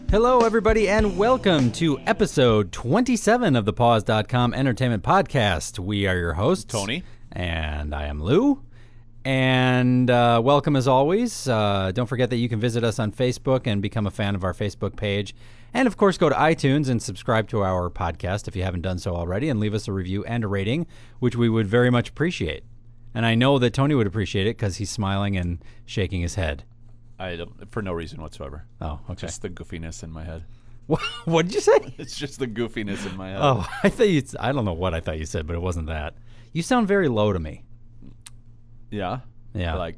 Hello, everybody, and welcome to episode 27 of the Pause.com Entertainment Podcast. We are your hosts, Tony. And I am Lou. And welcome as always. Don't forget that you can visit us on Facebook and become a fan of our Facebook page. And, of course, go to iTunes and subscribe to our podcast if you haven't done so already, and leave us a review and a rating, which we would very much appreciate. And I know that Tony would appreciate it because he's smiling and shaking his head. I don't, for no reason whatsoever. Oh, okay. Just the goofiness in my head. What did you say? It's just the goofiness in my head. Oh, I don't know what I thought you said, but it wasn't that. You sound very low to me. Yeah? Yeah. Like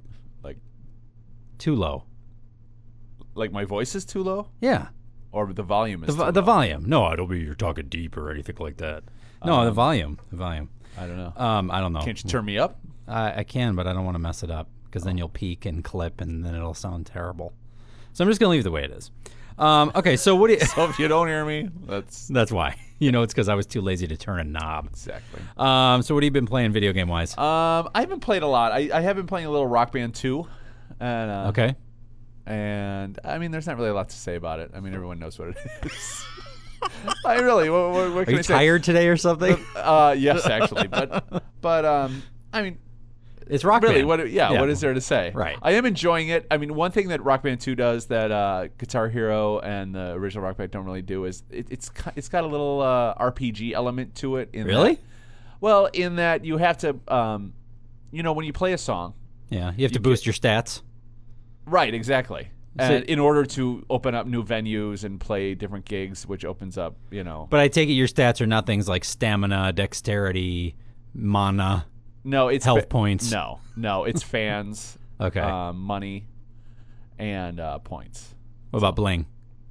Too low. Like my voice is too low? Yeah. Or the volume is too low? The volume. No, I don't mean you're talking deep or anything like that. No, the volume. The volume. I don't know. I don't know. Can't you turn me up? I can, but I don't want to mess it up because then you'll peak and clip and then it'll sound terrible. So I'm just going to leave it the way it is. Okay, so what do you... So if you don't hear me, That's why. You know, it's because I was too lazy to turn a knob. Exactly. So what have you been playing video game-wise? I haven't played a lot. I have been playing a little Rock Band 2. And, okay. And, I mean, there's not really a lot to say about it. I mean, everyone knows what it is. I really, what can Are you I say? tired today or something? Yes, actually. But I mean... It's Rock really, Band. what is there to say? Right. I am enjoying it. I mean, one thing that Rock Band 2 does that Guitar Hero and the original Rock Band don't really do is it's got a little RPG element to it. Really? In that you have to, when you play a song. Yeah, you have to boost your stats. Right, exactly. And in order to open up new venues and play different gigs, which opens up, But I take it your stats are not things like stamina, dexterity, mana. No, it's health points. No, it's fans. Okay. Money, and points. What about bling?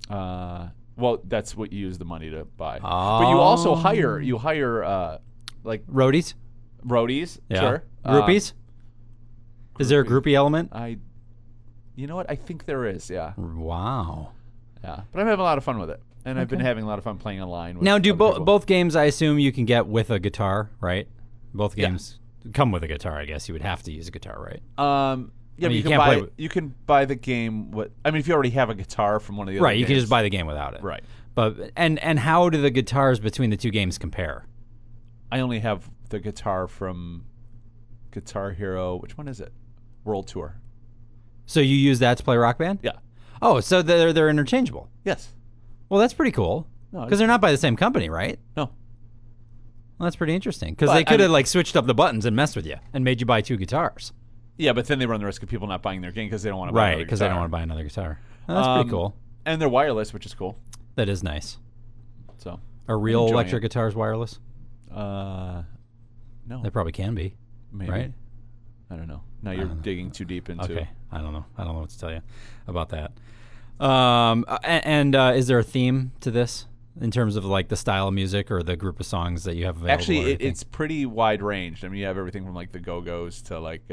Well, that's what you use the money to buy. Oh. But you also hire like roadies. Roadies. Yeah. Sure. Groupies. Is there a groupie element? You know what? I think there is. Yeah. Wow. Yeah. But I'm having a lot of fun with it, and I've been having a lot of fun playing online. With now, do other people. both games? I assume you can get with a guitar, right? Both games come with a guitar. I guess you would have to use a guitar, right? Yeah, I mean, you can buy the game. If you already have a guitar from one of the other right, you games, can just buy the game without it. Right. But and how do the guitars between the two games compare? I only have the guitar from Guitar Hero. Which one is it? World Tour. So you use that to play Rock Band? Yeah. Oh, so they're interchangeable. Yes. Well, that's pretty cool. Because they're not by the same company, right? No. Well, that's pretty interesting. Because they could have switched up the buttons and messed with you and made you buy two guitars. Yeah, but then they run the risk of people not buying their game because they don't want to buy another guitar. Right, because they don't want to buy another guitar. Oh, that's pretty cool. And they're wireless, which is cool. That is nice. So. Are real electric guitars wireless? No. They probably can be. Maybe. Right? I don't know. Now you're digging too deep into. Okay. I don't know. I don't know what to tell you about that. And is there a theme to this in terms of like the style of music or the group of songs that you have available? Actually, it's pretty wide ranged. I mean, you have everything from like the Go-Go's to like,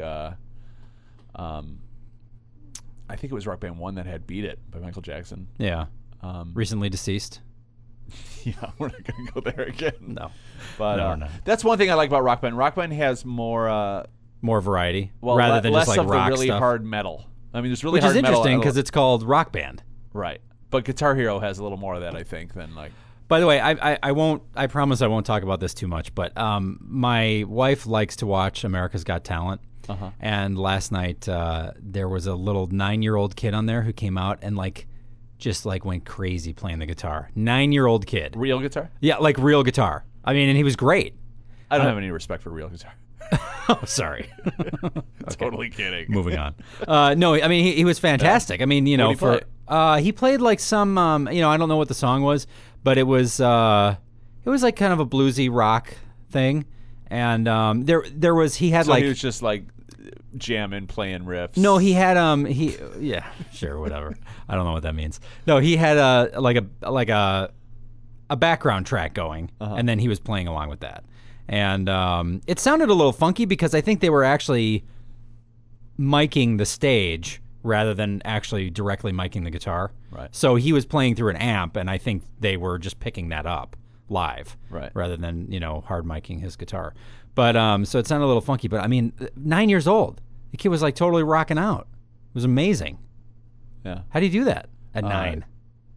I think it was Rock Band 1 that had "Beat It" by Michael Jackson. Yeah. Recently deceased. Yeah, we're not going to go there again. No. But no. That's one thing I like about Rock Band. Rock Band has more variety, rather than less just like of rock the really stuff. hard metal. I mean, there's really which hard is metal. interesting because it's called Rock Band. Right. But Guitar Hero has a little more of that, I think, than like. By the way, I won't. I promise I won't talk about this too much. But my wife likes to watch America's Got Talent. Uh-huh. And last night there was a little 9-year-old kid on there who came out and just went crazy playing the guitar. 9-year-old kid. Real guitar? Yeah, like real guitar. I mean, and he was great. I don't have any respect for real guitar. Oh, sorry. Totally kidding. Moving on. No, I mean he was fantastic. I mean, What did he played like some I don't know what the song was, but it was like kind of a bluesy rock thing, and there was he had so like he was just like jamming, playing riffs. No, he had yeah, sure, whatever. I don't know what that means. No, he had a background track going, and then he was playing along with that. And it sounded a little funky because I think they were actually miking the stage rather than actually directly miking the guitar. Right. So he was playing through an amp, and I think they were just picking that up live, right, rather than hard miking his guitar. But so it sounded a little funky. But I mean, 9 years old, the kid was like totally rocking out. It was amazing. Yeah. How do you do that at 9?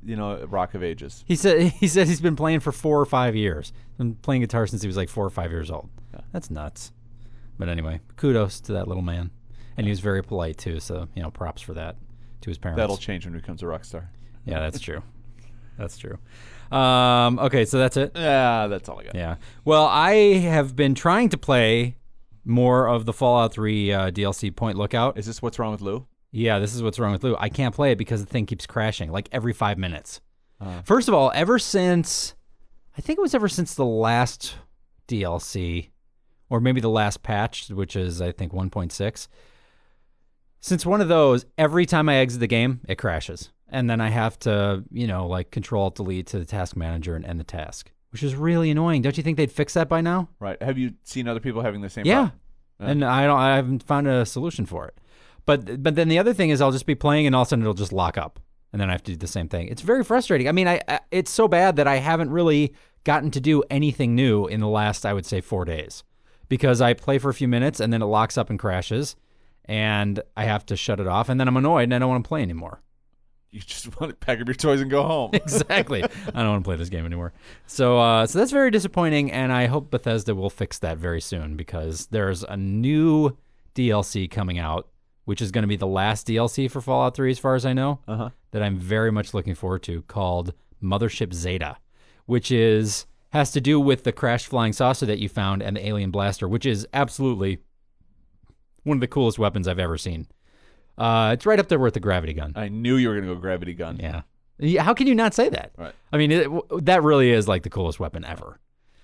Rock of Ages. He said he's been playing for 4 or 5 years. Been playing guitar since he was like 4 or 5 years old. Yeah. That's nuts. But anyway, kudos to that little man. And he was very polite too, so props for that to his parents. That'll change when he becomes a rock star. Yeah, that's true. That's true. Okay, so that's it? Yeah, that's all I got. Yeah. Well, I have been trying to play more of the Fallout 3 DLC Point Lookout. Is this What's Wrong with Lou? Yeah, this is what's wrong with Lou. I can't play it because the thing keeps crashing like every 5 minutes. First of all, ever since the last DLC, or maybe the last patch, which is I think 1.6, since one of those, every time I exit the game, it crashes. And then I have to, Control-Alt-Delete to the task manager and end the task, which is really annoying. Don't you think they'd fix that by now? Right. Have you seen other people having the same Yeah. problem? And I haven't found a solution for it. But then the other thing is I'll just be playing and all of a sudden it'll just lock up. And then I have to do the same thing. It's very frustrating. I mean, it's so bad that I haven't really gotten to do anything new in the last, I would say, 4 days. Because I play for a few minutes and then it locks up and crashes. And I have to shut it off. And then I'm annoyed and I don't want to play anymore. You just want to pack up your toys and go home. Exactly. I don't want to play this game anymore. So that's very disappointing. And I hope Bethesda will fix that very soon. Because there's a new DLC coming out, which is going to be the last DLC for Fallout 3 as far as I know, that I'm very much looking forward to, called Mothership Zeta, which has to do with the crashed flying saucer that you found and the alien blaster, which is absolutely one of the coolest weapons I've ever seen. It's right up there with the gravity gun. I knew you were going to go gravity gun. Yeah. How can you not say that? Right. I mean, that really is like the coolest weapon ever.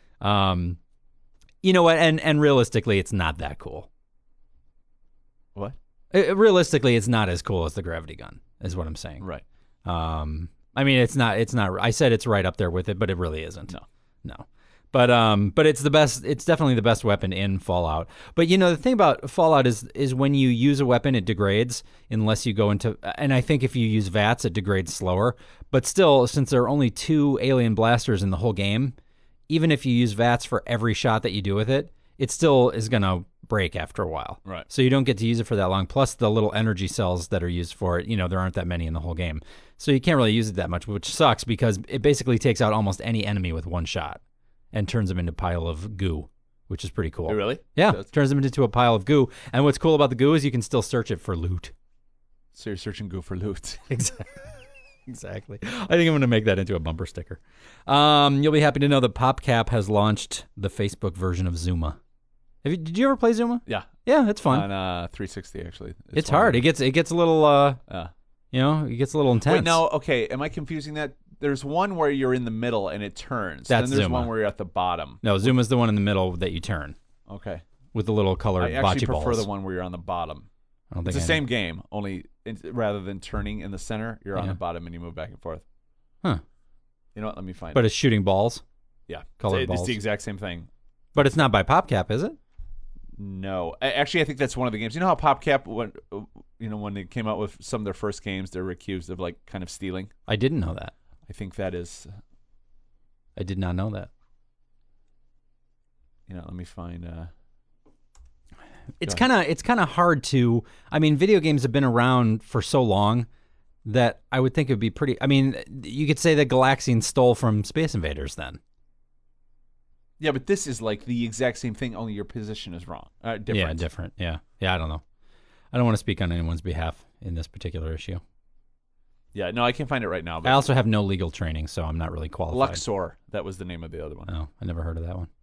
You know what? And realistically, it's not that cool. What? Realistically, it's not as cool as the gravity gun, is what I'm saying. Right. I mean, it's not. I said it's right up there with it, but it really isn't. No. But it's the best. It's definitely the best weapon in Fallout. But the thing about Fallout is when you use a weapon, it degrades unless you go into. And I think if you use VATS, it degrades slower. But still, since there are only 2 alien blasters in the whole game, even if you use VATS for every shot that you do with it, it still is gonna break after a while. Right. So you don't get to use it for that long. Plus the little energy cells that are used for it, there aren't that many in the whole game. So you can't really use it that much, which sucks because it basically takes out almost any enemy with one shot and turns them into a pile of goo, which is pretty cool. Oh, really? Yeah, turns them into a pile of goo. And what's cool about the goo is you can still search it for loot. So you're searching goo for loot. Exactly. I think I'm going to make that into a bumper sticker. You'll be happy to know that PopCap has launched the Facebook version of Zuma. Did you ever play Zuma? Yeah. Yeah, it's fun. On 360, actually. It's hard. It gets a little, it gets a little intense. Wait, no, okay. Am I confusing that? There's one where you're in the middle and it turns. That's then there's Zuma. one where you're at the bottom. No, Zuma's the one in the middle that you turn. Okay. With the little colored I actually bocce prefer balls. the one where you're on the bottom. I don't think It's the same game, only rather than turning in the center, you're on Yeah. the bottom and you move back and forth. Huh. You know what? Let me find But it. it's shooting balls. Yeah. Colored It's balls. the exact same thing. But it's not by PopCap, is it? No. Actually, I think that's one of the games. You know how PopCap, when they came out with some of their first games, they were accused of kind of stealing? I didn't know that. I think that is... I did not know that. let me find... It's kind of hard to. I mean, video games have been around for so long that I would think it would be pretty. I mean, you could say that Galaxian stole from Space Invaders then. Yeah, but this is like the exact same thing, only your position is wrong. Different. Yeah, different. Yeah, I don't know. I don't want to speak on anyone's behalf in this particular issue. Yeah, no, I can't find it right now. But I also have no legal training, so I'm not really qualified. Luxor, that was the name of the other one. Oh, I never heard of that one.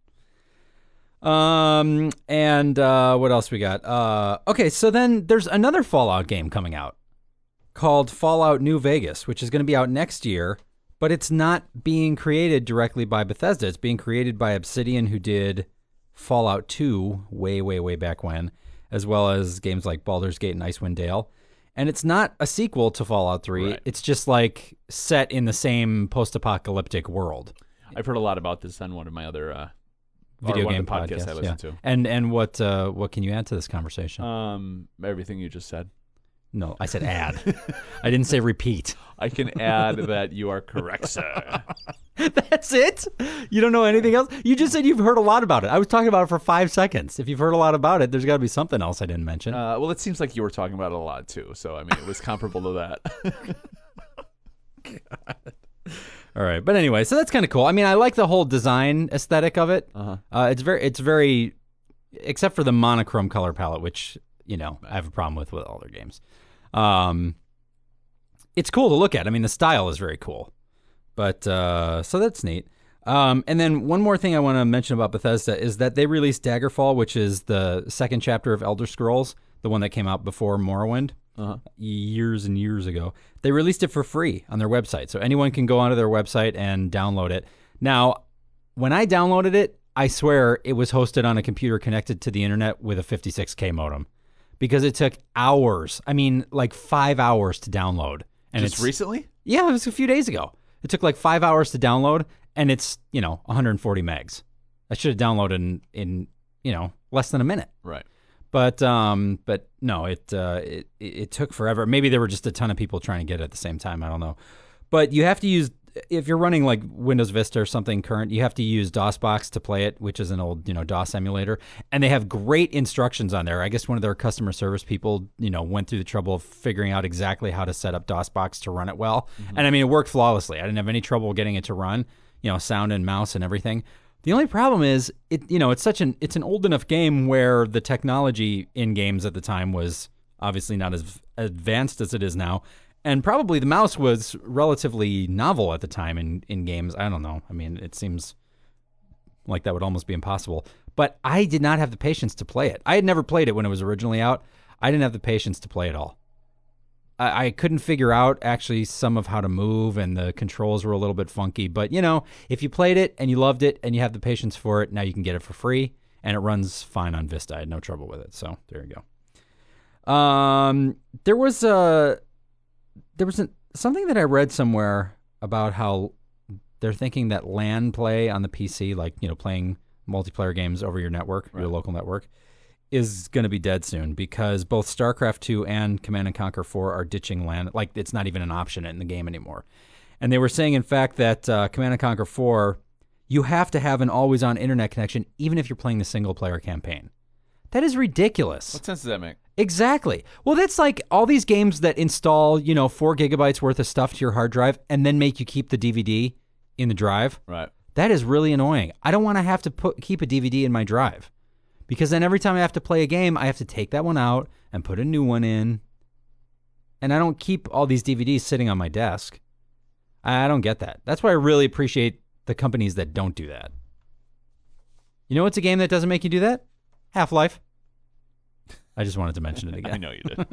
And what else we got? Okay, so then there's another Fallout game coming out called Fallout New Vegas, which is going to be out next year, but it's not being created directly by Bethesda. It's being created by Obsidian, who did Fallout 2 way, way, way back when, as well as games like Baldur's Gate and Icewind Dale. And it's not a sequel to Fallout 3. Right. It's just like set in the same post-apocalyptic world. I've heard a lot about this on one of my other Video game podcasts I listen yeah. to. And what can you add to this conversation? Everything you just said. No, I said add. I didn't say repeat. I can add that you are correct, sir. That's it? You don't know anything else? You just said you've heard a lot about it. I was talking about it for 5 seconds. If you've heard a lot about it, there's got to be something else I didn't mention. Well, it seems like you were talking about it a lot, too. So, I mean, it was comparable to that. All right, but anyway, so that's kind of cool. I mean, I like the whole design aesthetic of it. It's very, except for the monochrome color palette, which I have a problem with all their games. It's cool to look at. I mean, the style is very cool, but so that's neat. And then one more thing I want to mention about Bethesda is that they released Daggerfall, which is the second chapter of Elder Scrolls, the one that came out before Morrowind. Years and years ago. They released it for free on their website, so anyone can go onto their website and download it. Now, when I downloaded it, I swear it was hosted on a computer connected to the internet with a 56K modem, because it took hours. I mean, like 5 hours to download. And Just recently? Yeah, it was a few days ago. It took like 5 hours to download, and it's 140 megs. I should have downloaded in less than a minute. Right. But no, it took forever. Maybe there were just a ton of people trying to get it at the same time. I don't know. But you have to use, if you're running like Windows Vista or something current, you have to use DOSBox to play it, which is an old DOS emulator. And they have great instructions on there. I guess one of their customer service people went through the trouble of figuring out exactly how to set up DOSBox to run it well. And I mean, it worked flawlessly. I didn't have any trouble getting it to run. Sound and mouse and everything. The only problem is it's an old enough game where the technology in games at the time was obviously not as advanced as it is now, and probably the mouse was relatively novel at the time in games. I don't know. I mean, it seems like that would almost be impossible. But I did not have the patience to play it. I had never played it when it was originally out. I didn't have the patience to play it all. I couldn't figure out actually some of how to move, and the controls were a little bit funky. But, if you played it and you loved it and you have the patience for it, now you can get it for free, and it runs fine on Vista. I had no trouble with it. So there you go. There was something that I read somewhere about how they're thinking that LAN play on the PC, like, playing multiplayer games over your network, your local network, is going to be dead soon, because both StarCraft 2 and Command & Conquer 4 are ditching LAN. Like, it's not even an option in the game anymore. And they were saying, in fact, that Command & Conquer 4, you have to have an always-on internet connection, even if you're playing the single-player campaign. That is ridiculous. What sense does that make? Exactly. Well, that's like all these games that install, 4 gigabytes worth of stuff to your hard drive and then make you keep the DVD in the drive. Right. That is really annoying. I don't want to have to keep a DVD in my drive. Because then every time I have to play a game, I have to take that one out and put a new one in. And I don't keep all these DVDs sitting on my desk. I don't get that. That's why I really appreciate the companies that don't do that. You know what's a game that doesn't make you do that? Half-Life. I just wanted to mention it again. I know you did.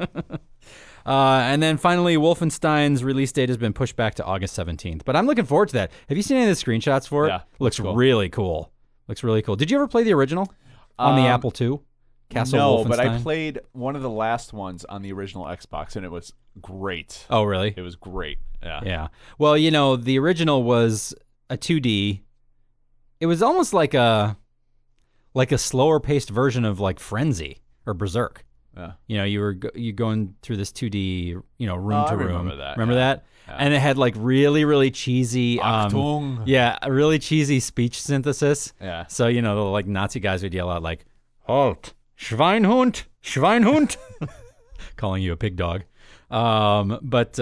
And then finally, Wolfenstein's release date has been pushed back to August 17th. But I'm looking forward to that. Have you seen any of the screenshots for it? Yeah. Looks cool. Really cool. Looks really cool. Did you ever play the original? On the Apple II? Castle Wolfenstein? But I played one of the last ones on the original Xbox, and it was great. Oh, really? It was great. Yeah. Yeah. Well, the original was a 2D. It was almost like a slower paced version of like Frenzy or Berserk. Yeah. You were going through this 2D, room to room. I remember that. Remember that? Yeah. And it had like really, really cheesy, a really cheesy speech synthesis. Yeah. So, the like Nazi guys would yell out like, "Halt, Schweinhund, Schweinhund," calling you a pig dog. And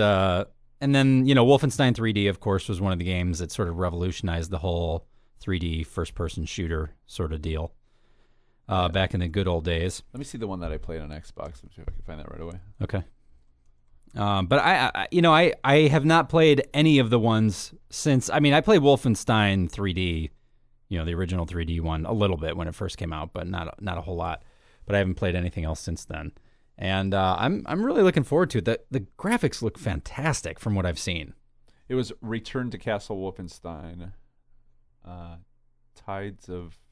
then, Wolfenstein 3D, of course, was one of the games that sort of revolutionized the whole 3D first-person shooter sort of deal. Back in the good old days. Let me see the one that I played on Xbox. Let me see if I can find that right away. Okay. But I have not played any of the ones since. I mean, I played Wolfenstein 3D, the original 3D one, a little bit when it first came out, but not a whole lot. But I haven't played anything else since then. And I'm really looking forward to it. The graphics look fantastic from what I've seen. It was Return to Castle Wolfenstein. Tides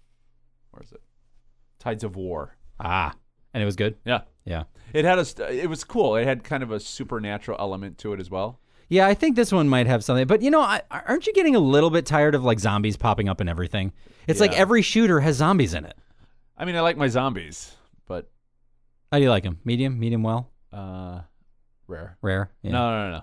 of War. Ah, and it was good? Yeah. Yeah. It was cool. It had kind of a supernatural element to it as well. Yeah, I think this one might have something. But, aren't you getting a little bit tired of like zombies popping up and everything? It's like every shooter has zombies in it. I mean, I like my zombies, but... How do you like them? Medium? Medium well? Rare. Rare? Yeah. No.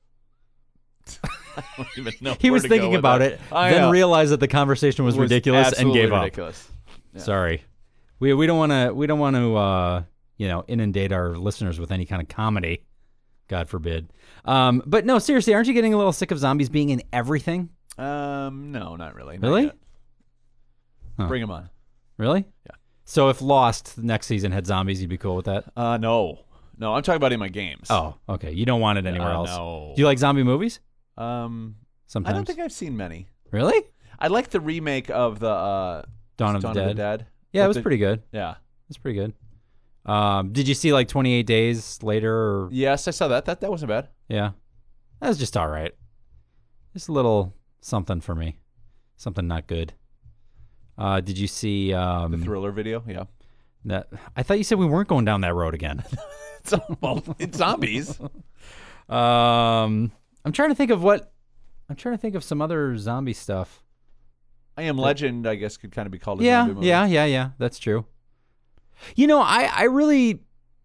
I don't even know. He was thinking about it, then realized that the conversation was ridiculous and gave up. Ridiculous. Yeah. Sorry. We don't want to inundate our listeners with any kind of comedy God forbid. But no, seriously, aren't you getting a little sick of zombies being in everything? No, not really. Not Really? yet. Huh. Bring them on. Really? Yeah. So if Lost next season had zombies, you'd be cool with that? No. I'm talking about in my games. Oh, okay. You don't want it anywhere else. No. Do you like zombie movies? Sometimes. Sometimes. I don't think I've seen many. Really? I like the remake of the Dawn of the Dead. Yeah, But it was pretty good. Yeah. It was pretty good. Did you see like 28 Days Later? Or... Yes, I saw that. That wasn't bad. Yeah. That was just all right. Just a little something for me. Something not good. Did you see The Thriller video? Yeah. that? I thought you said we weren't going down that road again. It's zombies. I'm trying to think of some other zombie stuff. I Am Legend, I guess, could kind of be called a Yeah, zombie movie. yeah. That's true. You know, I really.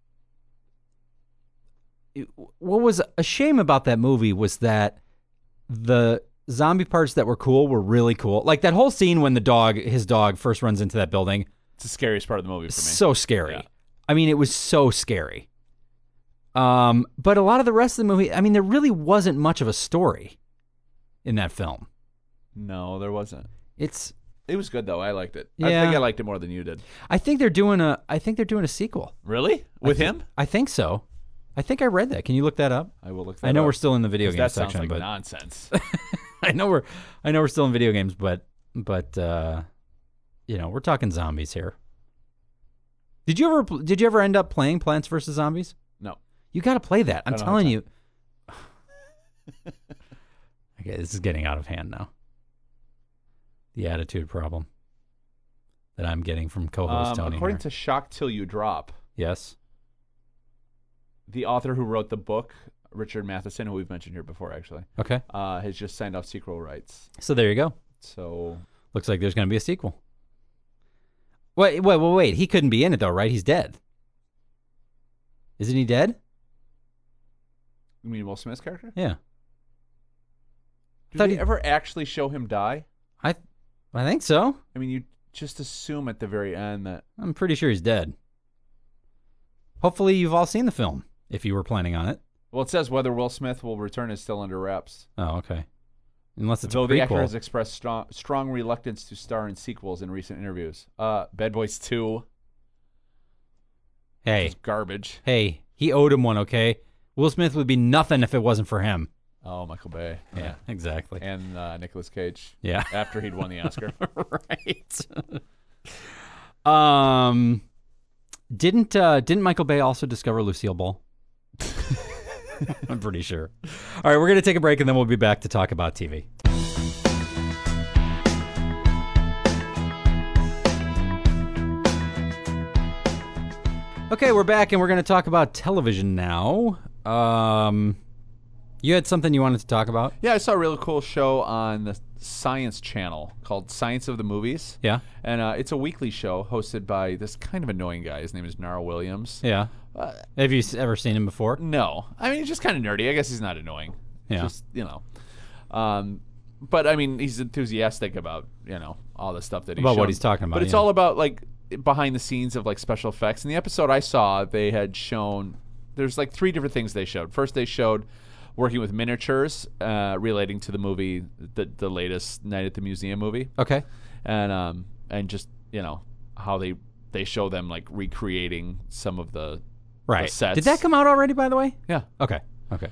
What was a shame about that movie was that the zombie parts that were cool were really cool. Like that whole scene when his dog first runs into that building. It's the scariest part of the movie for me. So scary. Yeah. I mean, it was so scary. But a lot of the rest of the movie, I mean, there really wasn't much of a story in that film. No, there wasn't. It was good though. I liked it. Yeah. I think I liked it more than you did. I think they're doing a sequel. Really? With him? I think so. I think I read that. Can you look that up? I will look that up. I know we're still in the video game that sounds section, like but nonsense. I know we're still in video games, but you know, we're talking zombies here. Did you ever end up playing Plants vs Zombies? No. You got to play that. I'm I don't telling have you. Okay, this is getting out of hand now. The attitude problem that I'm getting from co-host Tony. According here. to Shock Till You Drop, Yes. the author who wrote the book, Richard Matheson, who we've mentioned here before, actually, Okay. has just signed off sequel rights. So there you go. So Looks like there's going to be a sequel. Wait. He couldn't be in it though, right? He's dead. Isn't he dead? you mean Will Smith's character? Yeah. Did Thought they he- ever actually show him die? I think so. I mean, you just assume at the very end that. I'm pretty sure he's dead. Hopefully you've all seen the film, if you were planning on it. Well, it says whether Will Smith will return is still under wraps. Oh, okay. Unless it's Though a the actor prequel. has expressed strong reluctance to star in sequels in recent interviews. Bad Boys 2 Hey, is garbage. he owed him one, okay? Will Smith would be nothing if it wasn't for him. Oh, Michael Bay. Yeah, exactly. And Nicolas Cage. Yeah. After he'd won the Oscar. Right. Didn't Michael Bay also discover Lucille Ball? I'm pretty sure. All right, we're going to take a break and then we'll be back to talk about TV. Okay, we're back and we're going to talk about television now. You had something you wanted to talk about? Yeah, I saw a really cool show on the Science Channel called Science of the Movies. Yeah. And it's a weekly show hosted by this kind of annoying guy. His name is Nara Williams. Yeah. Have you ever seen him before? No. I mean, he's just kind of nerdy. I guess he's not annoying. Yeah. Just, but, I mean, he's enthusiastic about, all the stuff that he's About what shown. he's talking about, But it's yeah. all about, like, behind the scenes of, like, special effects. In the episode I saw, they had shown... There's, like, 3 different things they showed. First, they showed working with miniatures relating to the movie, the latest Night at the Museum movie. Okay. And just, how they show them, like, recreating some of the sets. Did that come out already, by the way? Yeah. Okay.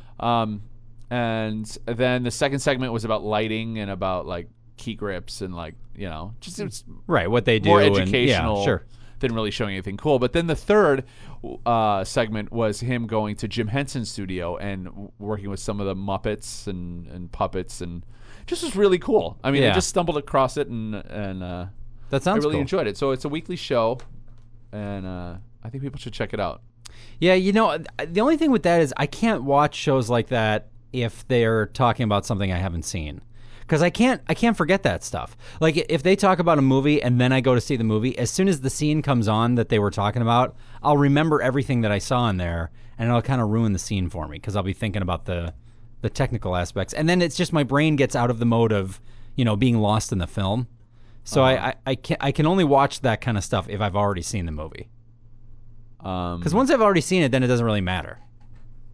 And then the second segment was about lighting and about like key grips and like just it's Right, what they do. more and- educational yeah, sure. than really showing anything cool. But then the third segment was him going to Jim Henson's studio and working with some of the Muppets and puppets and just was really cool. I mean, I Yeah. just stumbled across it and That I sounds really cool. enjoyed it. So it's a weekly show, and I think people should check it out. Yeah, the only thing with that is I can't watch shows like that if they're talking about something I haven't seen. Because I can't forget that stuff. Like if they talk about a movie and then I go to see the movie, as soon as the scene comes on that they were talking about, I'll remember everything that I saw in there, and it'll kind of ruin the scene for me because I'll be thinking about the technical aspects, and then it's just my brain gets out of the mode of being lost in the film. So I can only watch that kind of stuff if I've already seen the movie. Because once I've already seen it, then it doesn't really matter.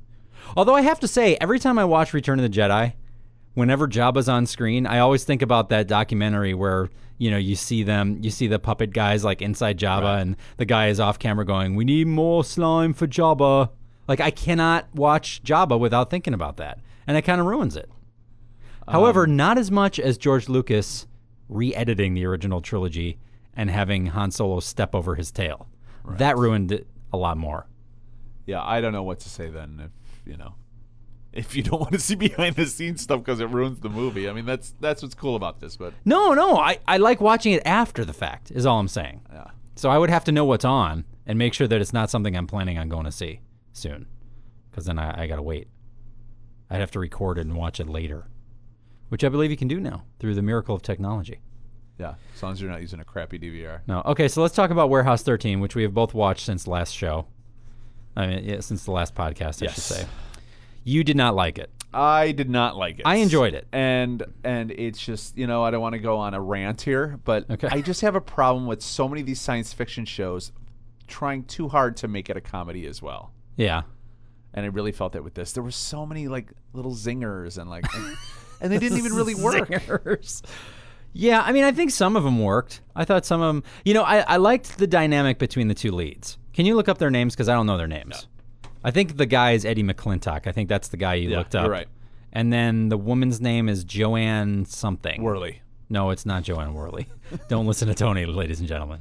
Although I have to say, every time I watch Return of the Jedi, whenever Jabba's on screen, I always think about that documentary where, you see the puppet guys like inside Jabba, Right. and the guy is off camera going, "We need more slime for Jabba." Like, I cannot watch Jabba without thinking about that, and it kind of ruins it. However, not as much as George Lucas re-editing the original trilogy and having Han Solo step over his tail. Right. That ruined it a lot more. Yeah, I don't know what to say then. If you don't want to see behind the scenes stuff because it ruins the movie. I mean, that's what's cool about this. But No, I like watching it after the fact, is all I'm saying. yeah, So I would have to know what's on and make sure that it's not something I'm planning on going to see soon, because then I got to wait. I'd have to record it and watch it later, which I believe you can do now through the miracle of technology. yeah. As long as you're not using a crappy DVR. No. Okay, so let's talk about Warehouse 13, which we have both watched since the last show. Since the last podcast, I should Yes. say. You did not like it. I did not like it. I enjoyed it. And it's just, I don't want to go on a rant here, but Okay. I just have a problem with so many of these science fiction shows trying too hard to make it a comedy as well. Yeah. And I really felt that with this. There were so many like little zingers and and they didn't even really work. Zingers. Yeah, I mean, I think some of them worked. I thought some of them, I liked the dynamic between the two leads. Can you look up their names? Because I don't know their names. I think the guy is Eddie McClintock. I think that's the guy you looked up. You're right. And then the woman's name is Joanne something. Worley. No, it's not Joanne Worley. Don't listen to Tony, ladies and gentlemen.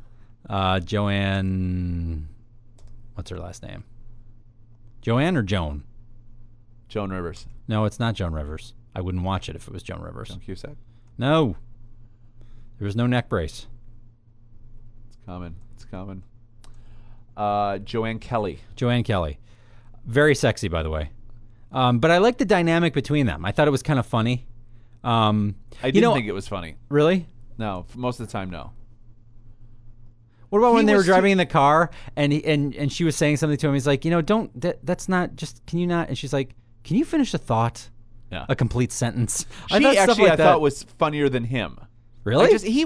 Joanne, what's her last name? Joanne or Joan? Joan Rivers. No, it's not Joan Rivers. I wouldn't watch it if it was Joan Rivers. Joan Cusack. No. There was no neck brace. It's common. It's common. Joanne Kelly. Joanne Kelly. Very sexy, by the way. But I like the dynamic between them. I thought it was kind of funny. I didn't think it was funny. Really? No, most of the time, no. What about when He they were was driving in the car and she was saying something to him? He's like, that's not just, can you not? And she's like, can you finish a thought? Yeah. A complete sentence. She thought stuff actually, like I that- thought was funnier than him. Really? He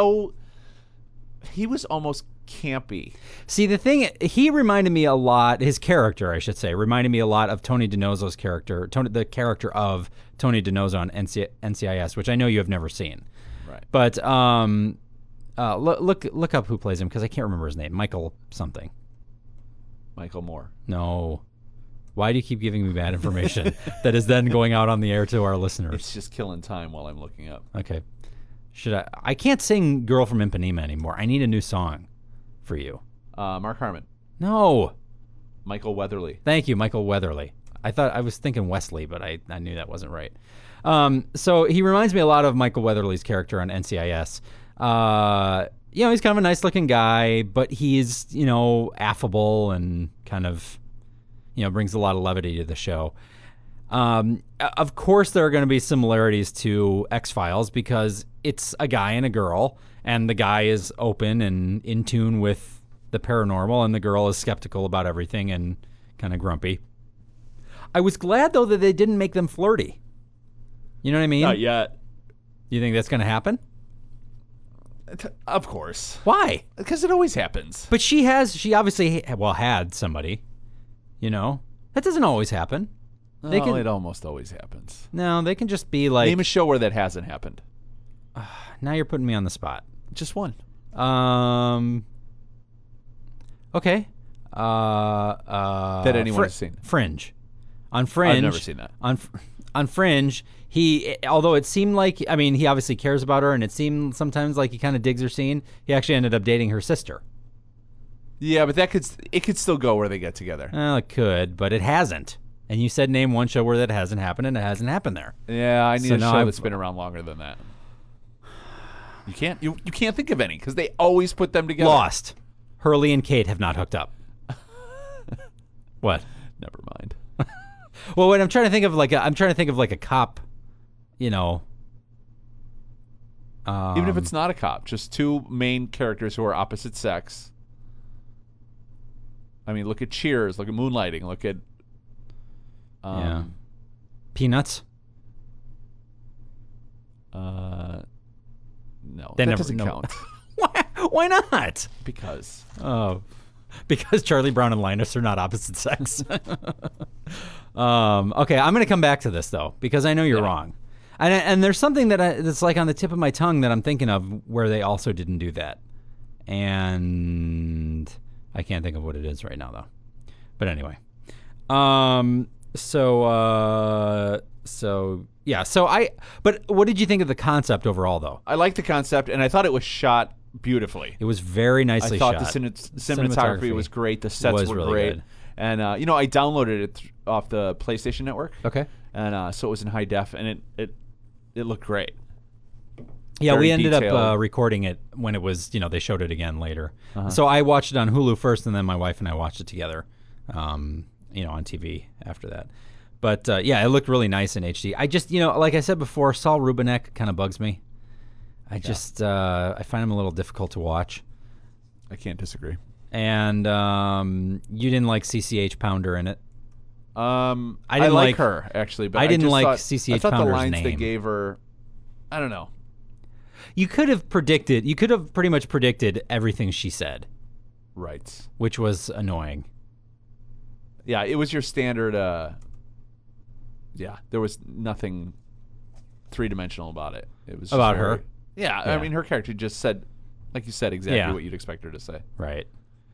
was almost campy. See, the thing, he reminded me a lot, his character, I should say, reminded me a lot of Tony DiNozzo's character, the character of Tony DiNozzo on NCIS, which I know you have never seen. Right. But look up who plays him, because I can't remember his name. Michael something. Michael Moore. No. Why do you keep giving me bad information that is then going out on the air to our listeners? It's just killing time while I'm looking up. Okay. I can't sing Girl from Ipanema anymore. I need a new song for you. Mark Harmon. No. Michael Weatherly. Thank you, Michael Weatherly. I was thinking Wesley, but I knew that wasn't right. So he reminds me a lot of Michael Weatherly's character on NCIS. He's kind of a nice looking guy, but he's, affable and kind of, brings a lot of levity to the show. Of course, there are going to be similarities to X-Files because it's a guy and a girl, and the guy is open and in tune with the paranormal, and the girl is skeptical about everything and kind of grumpy. I was glad, though, that they didn't make them flirty. You know what I mean? Not yet. You think that's going to happen? Of course. Why? Because it always happens. But she obviously, had somebody, That doesn't always happen. It almost always happens. No, they can just be like... Name a show where that hasn't happened. Now you're putting me on the spot. Just one. Okay. That anyone has seen. Fringe. On Fringe. I've never seen that. On Fringe, although it seemed like, he obviously cares about her, and it seemed sometimes like he kind of digs her scene, he actually ended up dating her sister. Yeah, but it could still go where they get together. Well, it could, but it hasn't. And you said name one show where that hasn't happened, and it hasn't happened there. Yeah, I need So a now show I've- that's been around longer than that. You can't think of any because they always put them together. Lost. Hurley and Kate have not hooked up. What? Never mind. Well, wait, I'm trying to think of like a cop, Even if it's not a cop, just two main characters who are opposite sex. Look at Cheers, look at Moonlighting, look at Peanuts. No, They that never- doesn't no. count Why not? because Oh, because Charlie Brown and Linus are not opposite sex. Okay, I'm going to come back to this though because I know you're wrong, and there's something that's like on the tip of my tongue that I'm thinking of where they also didn't do that, and I can't think of what it is right now though. But anyway, But what did you think of the concept overall though? I liked the concept, and I thought it was shot beautifully. It was very nicely shot. I thought the cinematography was great. The sets were really great. Good. And, I downloaded it off the PlayStation Network. Okay. And so it was in high def, and it looked great. Yeah, Very we ended detailed. up recording it when it was, they showed it again later. So I watched it on Hulu first, and then my wife and I watched it together, on TV after that. But, it looked really nice in HD. I just, like I said before, Saul Rubinek kind of bugs me. I find him a little difficult to watch. I can't disagree. And you didn't like CCH Pounder in it. I didn't like her, actually. But I didn't just like thought, CCH I thought Pounder's the lines name. they gave her, I don't know. You could have pretty much predicted everything she said. Right. Which was annoying. Yeah, it was your standard, there was nothing three-dimensional about it. It was just about her? Yeah, I mean, her character just said, like you said, exactly what you'd expect her to say. Right.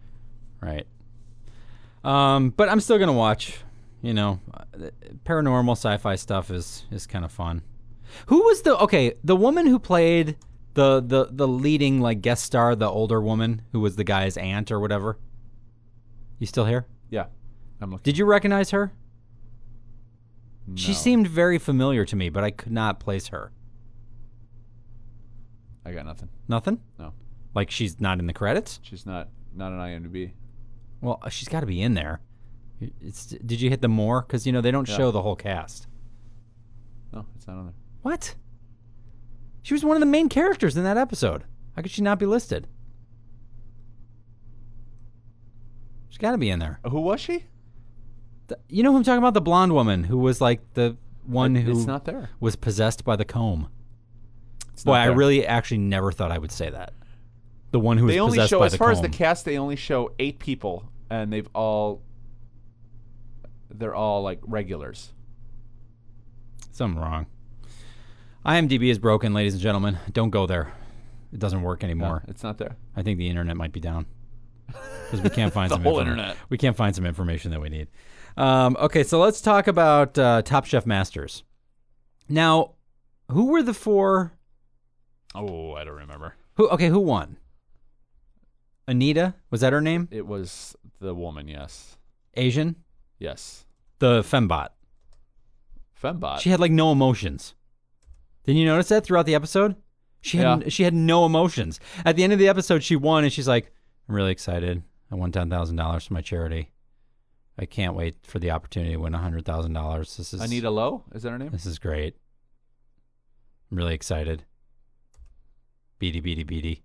But I'm still going to watch, paranormal sci-fi stuff is kind of fun. Who was the woman who played the leading like guest star, the older woman who was the guy's aunt or whatever? You still here? Yeah. I'm looking. Did you recognize her? No. She seemed very familiar to me, but I could not place her. I got nothing. Nothing? No. Like she's not in the credits? She's not an IMDb. Well, she's got to be in there. Did you hit the more? Because, they don't show the whole cast. No, it's not on there. What? She was one of the main characters in that episode. How could she not be listed? She's got to be in there. Who was she? You know who I'm talking about? The blonde woman who was like the one who it's not there. Was possessed by the comb. It's Boy, not there. I really actually never thought I would say that. The one who was they only possessed show, by as the far comb. as the cast, they only show 8 people, and they're all like regulars. Something wrong. IMDb is broken, ladies and gentlemen. Don't go there. It doesn't work anymore. No, it's not there. I think the internet might be down because we can't find the some whole internet. We can't find some information that we need. Okay, so let's talk about Top Chef Masters. Now, who were the 4? Oh, I don't remember. Who won? Anita? Was that her name? It was the woman, yes. Asian? Yes. The fembot. Fembot? She had like no emotions. Didn't you notice that throughout the episode? She had no emotions. At the end of the episode, she won, and she's like, I'm really excited. I won $10,000 for my charity. I can't wait for the opportunity to win $100,000. This is Anita Lowe? Is that her name? This is great. I'm really excited. Beady, beady, beady.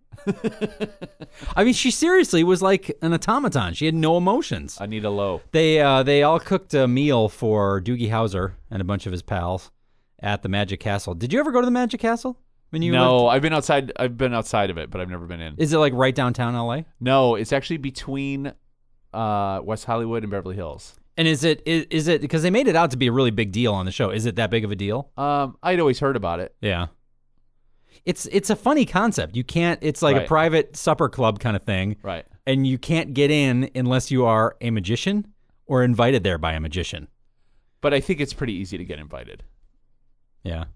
I mean, she seriously was like an automaton. She had no emotions. Anita Lowe. They all cooked a meal for Doogie Howser and a bunch of his pals at the Magic Castle. Did you ever go to the Magic Castle? No, I've been outside of it, but I've never been in. Is it like right downtown LA? No, it's actually between West Hollywood and Beverly Hills. And is it because they made it out to be a really big deal on the show? Is it that big of a deal? I'd always heard about it. Yeah. It's a funny concept. You can't. It's like a private supper club kind of thing, right? And you can't get in unless you are a magician or invited there by a magician. But I think it's pretty easy to get invited. Yeah.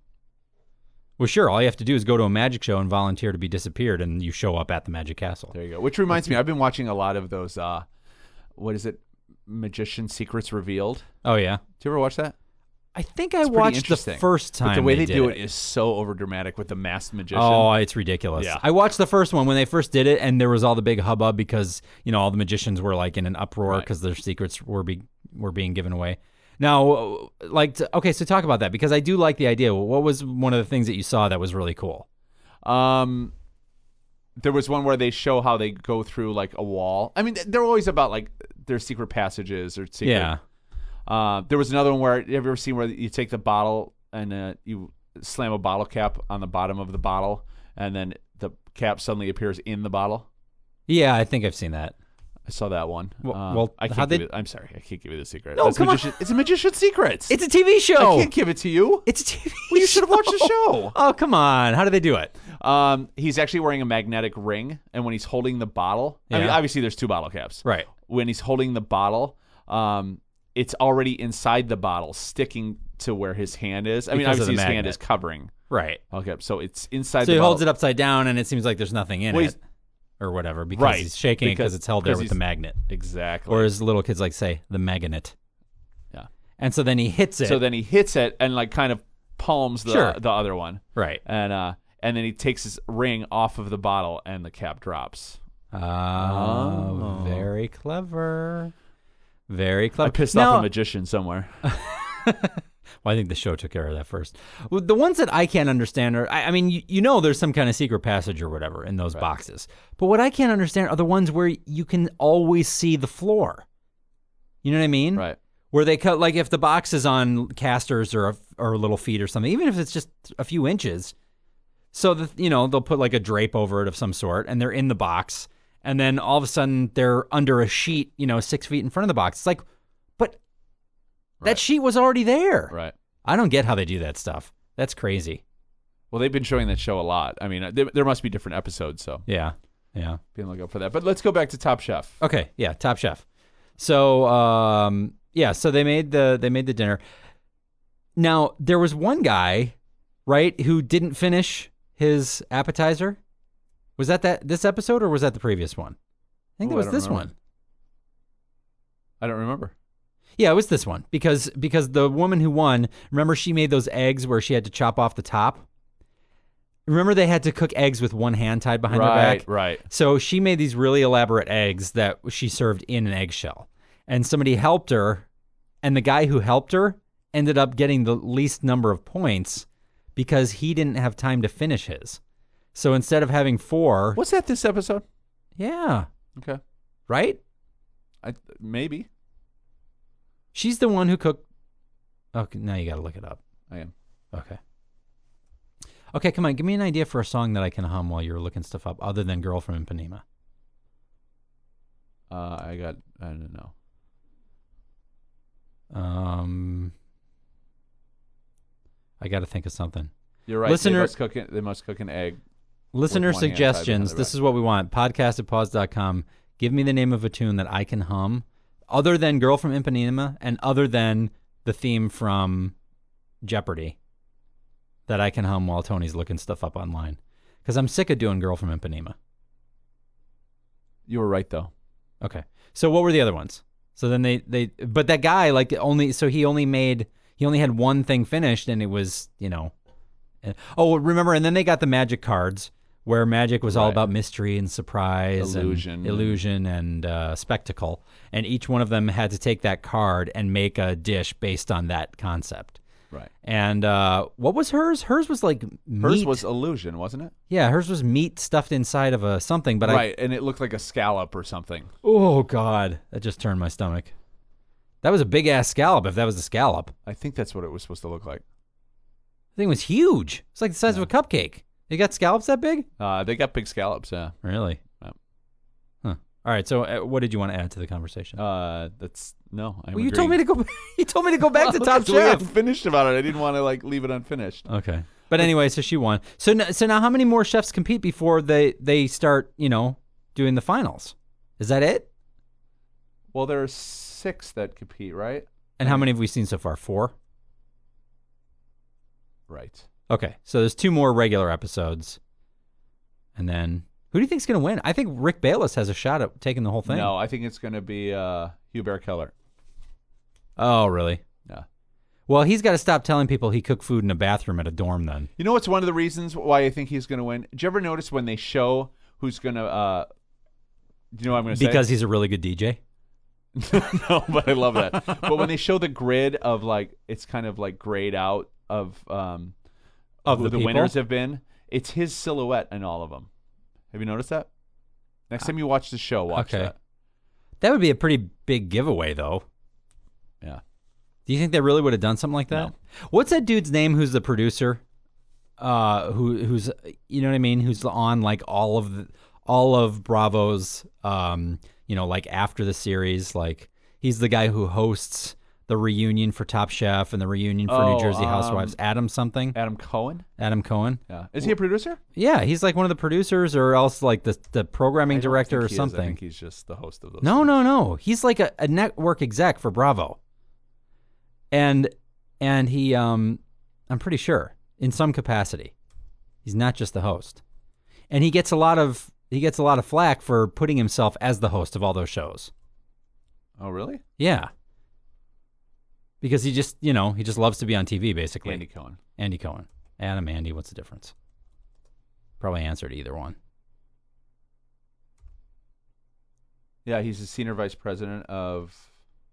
Well, sure. All you have to do is go to a magic show and volunteer to be disappeared, and you show up at the Magic Castle. There you go. Which reminds me, I've been watching a lot of those. What is it? Magician Secrets Revealed. Oh yeah. Did you ever watch that? I think I watched the first time. But the way they do it is so overdramatic with the masked magician. Oh, it's ridiculous. Yeah. I watched the first one when they first did it, and there was all the big hubbub because all the magicians were like in an uproar because their secrets were being given away. Now, so talk about that because I do like the idea. What was one of the things that you saw that was really cool? There was one where they show how they go through like a wall. I mean, they're always about like their secret passages or secret. Yeah. There was another one where have you ever seen where you take the bottle and you slam a bottle cap on the bottom of the bottle and then the cap suddenly appears in the bottle? Yeah, I think I've seen that. saw that one. Well, I how'd can't they- give it. I'm sorry, I can't give you the secret. No, come on. It's a magician's secret. It's a TV show. I can't give it to you. It's a TV Well, you should have watched the show. Oh, come on. How do they do it? He's actually wearing a magnetic ring, and when he's holding the bottle, I mean, Yeah. obviously there's 2 bottle caps. Right. When he's holding the bottle, it's already inside the bottle, sticking to where his hand is. I mean, Because of obviously the his hand magnet. is covering. Right. Okay, so it's inside So the he bottle. holds it upside down, and it seems like there's nothing in Well, it. Or whatever, because Right. he's shaking it because Because- it's held there because with the he's- magnet. Exactly. Or as little kids like to say, the magnet. Yeah. And so then he hits it. So then he hits it and like kind of palms the Sure. the other one. Right. And then he takes his ring off of the bottle and the cap drops. Oh, very clever. Very clever. I pissed Now- off a magician somewhere. Well, I think the show took care of that first. Well, the ones that I can't understand are, I mean, you know there's some kind of secret passage or whatever in those boxes. But what I can't understand are the ones where you can always see the floor. You know what I mean? Right. Where they cut, like if the box is on casters or little feet or something, even if it's just a few inches. So, they'll put like a drape over it of some sort, and they're in the box. And then all of a sudden they're under a sheet, 6 feet in front of the box. It's like, but that sheet was already there. Right. I don't get how they do that stuff. That's crazy. Well, they've been showing that show a lot. I mean, there must be different episodes, so Yeah. be on the lookout for that. But let's go back to Top Chef. Okay. Yeah. Top Chef. So, so they made the dinner. Now, there was one guy, right, who didn't finish his appetizer. Was that this episode or was that the previous one? I think Ooh, that was I don't this remember. one. I don't remember. Yeah, it was this one because the woman who won, remember she made those eggs where she had to chop off the top? Remember they had to cook eggs with one hand tied behind her back? Right. So she made these really elaborate eggs that she served in an eggshell. And somebody helped her, and the guy who helped her ended up getting the least number of points because he didn't have time to finish his. So instead of having 4... Was that this episode? Yeah. Okay. Right? Maybe. She's the one who cooked... Okay, now you got to look it up. I am. Okay. Okay, come on. Give me an idea for a song that I can hum while you're looking stuff up other than Girl from Ipanema. I don't know. I got to think of something. You're right. Listener- They must cook an egg. Listener With one hand tied suggestions. behind their This back. is what we want. Podcast@pause.com. Give me the name of a tune that I can hum other than Girl from Ipanema and other than the theme from Jeopardy that I can hum while Tony's looking stuff up online. Because I'm sick of doing Girl from Ipanema. You were right though. Okay. So what were the other ones? So then but that guy he only had one thing finished and it was, oh, remember, and then they got the magic cards where magic was all Right. about mystery and surprise Illusion. and illusion and spectacle. And each one of them had to take that card and make a dish based on that concept. Right. And what was hers? Hers was like meat. Hers was illusion, wasn't it? Yeah, hers was meat stuffed inside of a something, but Right, and it looked like a scallop or something. oh God, that just turned my stomach. That was a big ass scallop if that was a scallop. I think that's what it was supposed to look like. The thing was huge. It's like the size of a cupcake. You got scallops that big? They got big scallops, yeah. Really? Yep. Huh. All right. So, what did you want to add to the conversation? That's no. I'm well, you told me to go. You told me to go back to Top We got Chef. finished about it. I didn't want to leave it unfinished. Okay. But anyway, so she won. So now, how many more chefs compete before they start? Doing the finals. Is that it? Well, there are 6 that compete, right? And how many have we seen so far? 4. Right. Okay. So there's 2 more regular episodes, and then who do you think's going to win? I think Rick Bayless has a shot at taking the whole thing. No, I think it's going to be Hugh Bear Keller. Oh, really? Yeah. Well, he's got to stop telling people he cooked food in a bathroom at a dorm then. You know what's one of the reasons why I think he's going to win? Did you ever notice when they show who's going to? Do you know what I'm going to say? Because he's a really good DJ. No, but I love that. But when they show the grid of it's kind of grayed out of who the the people? winners have been, it's his silhouette in all of them. Have you noticed that? Next time you watch the show, watch Okay. that. That would be a pretty big giveaway, though. Yeah. Do you think they really would have done something like that? No. What's that dude's name who's the producer? Who's you know what I mean? Who's on all of Bravo's like after the series. Like he's the guy who hosts the reunion for Top Chef and the reunion for New Jersey Housewives. Adam something. Adam Cohen. Adam Cohen. Yeah. Is he a producer? Yeah, he's like one of the producers, or else like the programming I don't director think or he is. something. I think he's just the host of those. No. He's like a network exec for Bravo. And he I'm pretty sure in some capacity. He's not just the host. And he gets a lot of flack for putting himself as the host of all those shows. Oh, really? Yeah. Because he just loves to be on TV, basically. Andy Cohen. Andy Cohen. Adam, Andy, what's the difference? Probably answer to either one. Yeah, he's the senior vice president of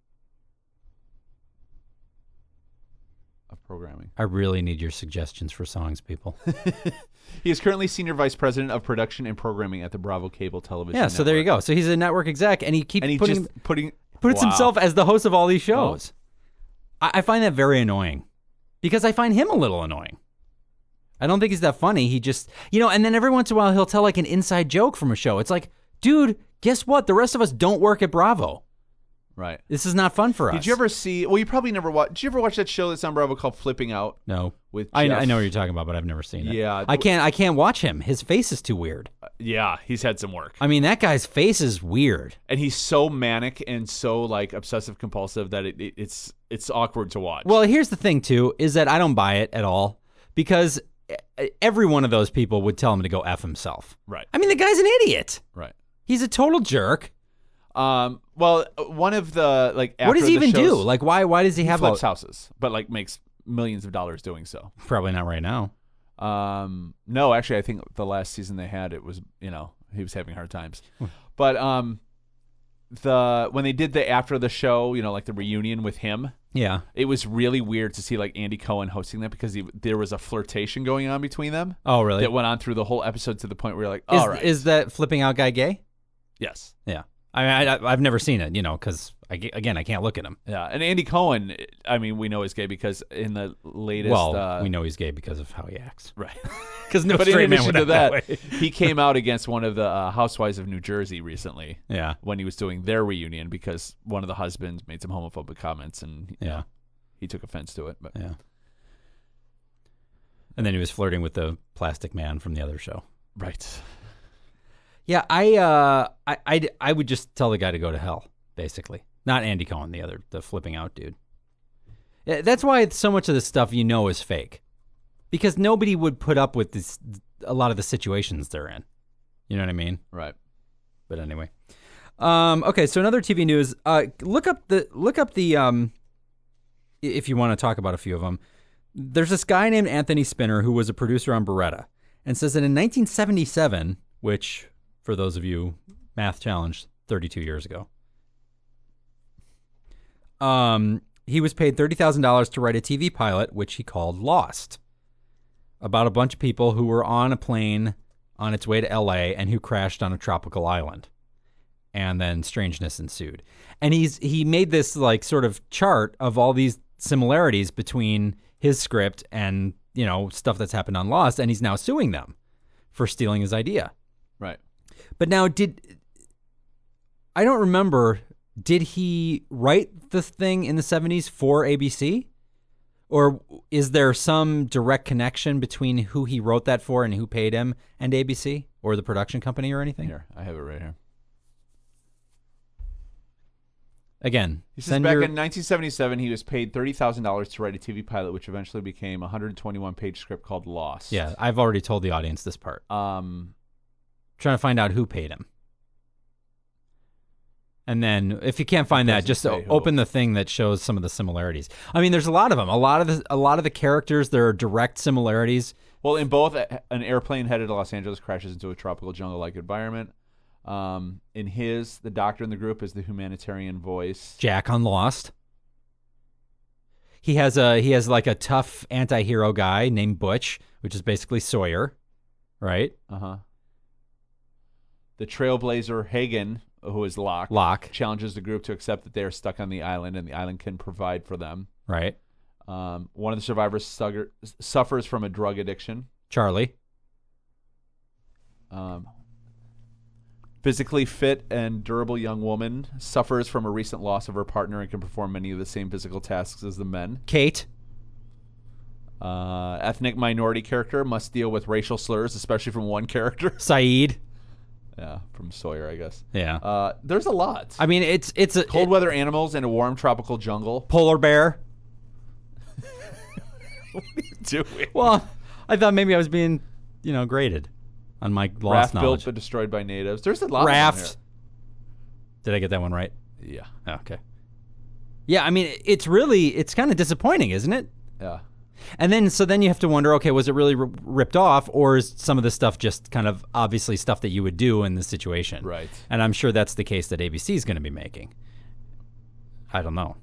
programming. I really need your suggestions for songs, people. He is currently senior vice president of production and programming at the Bravo Cable Television Yeah, so there you go. So he's a network exec, and he keeps puts himself as the host of all these shows. I find that very annoying because I find him a little annoying. I don't think he's that funny. He just, and then every once in a while he'll tell like an inside joke from a show. It's like, dude, guess what? The rest of us don't work at Bravo. Right. This is not fun for us. Did you ever see, well, you probably never watched, did you ever watch that show that's on Bravo called Flipping Out? No. With I Jeff? know what you're talking about, but I've never seen it. Yeah. I can't watch him. His face is too weird. Yeah, he's had some work. I mean, that guy's face is weird. And he's so manic and so like obsessive compulsive that it's awkward to watch. Well, here's the thing too, is that I don't buy it at all because every one of those people would tell him to go F himself. Right. I mean, the guy's an idiot. Right. He's a total jerk. Well, one of the like after what does he even do? shows, Like why does he have flips houses, but like makes millions of dollars doing so. Probably not right now. No, actually I think the last season they had it was, he was having hard times. But when they did the after the show, like the reunion with him, yeah, it was really weird to see like Andy Cohen hosting that because there was a flirtation going on between them. Oh, really? That went on through the whole episode to the point where you're like, is that flipping out guy gay? Yes. Yeah. I mean, I've never seen it, because I can't look at him. Yeah, and Andy Cohen, I mean, we know he's gay because in the latest, we know he's gay because of how he acts, right? Because no but straight in man addition would to act that, that way. he came out against one of the housewives of New Jersey recently. Yeah, when he was doing their reunion because one of the husbands made some homophobic comments and he took offense to it. But yeah, and then he was flirting with the plastic man from the other show. Right. Yeah, I would just tell the guy to go to hell, basically. Not Andy Cohen, the flipping out dude. That's why so much of this stuff is fake, because nobody would put up with a lot of the situations they're in. You know what I mean? Right. But anyway, okay. So another TV news. Look up the if you want to talk about a few of them. There's this guy named Anthony Spinner who was a producer on Beretta, and says that in 1977, which, for those of you math challenged, 32 years ago, he was paid $30,000 to write a TV pilot, which he called Lost, about a bunch of people who were on a plane on its way to LA and who crashed on a tropical island. And then strangeness ensued. And he made this like sort of chart of all these similarities between his script and, stuff that's happened on Lost, and he's now suing them for stealing his idea. Right. But now I don't remember, did he write the thing in the 70s for ABC? Or is there some direct connection between who he wrote that for and who paid him and ABC or the production company or anything? Here, I have it right here. Again, he says back in 1977, he was paid $30,000 to write a TV pilot, which eventually became a 121-page script called Lost. Yeah, I've already told the audience this part. Trying to find out who paid him. And then, if you can't find that, just open the thing that shows some of the similarities. I mean, there's a lot of them. A lot of the characters, there are direct similarities. Well, in both, an airplane headed to Los Angeles crashes into a tropical jungle-like environment. In the doctor in the group is the humanitarian voice. Jack on Lost. He has like a tough anti-hero guy named Butch, which is basically Sawyer, right? Uh-huh. The trailblazer Hagen, who is Locke, challenges the group to accept that they are stuck on the island and the island can provide for them. Right. One of the survivors suffers from a drug addiction. Charlie. Physically fit and durable young woman suffers from a recent loss of her partner and can perform many of the same physical tasks as the men. Kate. Ethnic minority character must deal with racial slurs, especially from one character. Saeed. Yeah, from Sawyer, I guess. Yeah. There's a lot. I mean, it's a Cold weather animals in a warm tropical jungle. polar bear. What are you doing? Well, I thought maybe I was being, graded on my lost Raft knowledge. built but destroyed by natives. There's a lot Raft. Did I get that one right? of them here. Oh, okay. Yeah, I mean, it's kind of disappointing, isn't it? Yeah. And then you have to wonder, okay, was it really ripped off, or is some of this stuff just kind of obviously stuff that you would do in this situation? Right. And I'm sure that's the case that ABC is going to be making. I don't know.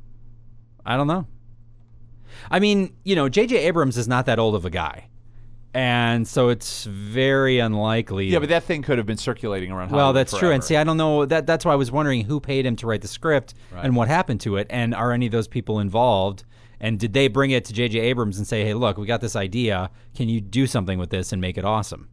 I mean, J.J. Abrams is not that old of a guy. And so it's very unlikely. Yeah, but that thing could have been circulating around Hollywood Well, that's true. forever. And see, I don't know. That's why I was wondering who paid him to write the script Right. and what happened to it. And are any of those people involved? And did they bring it to J.J. Abrams and say, hey, look, we got this idea. Can you do something with this and make it awesome?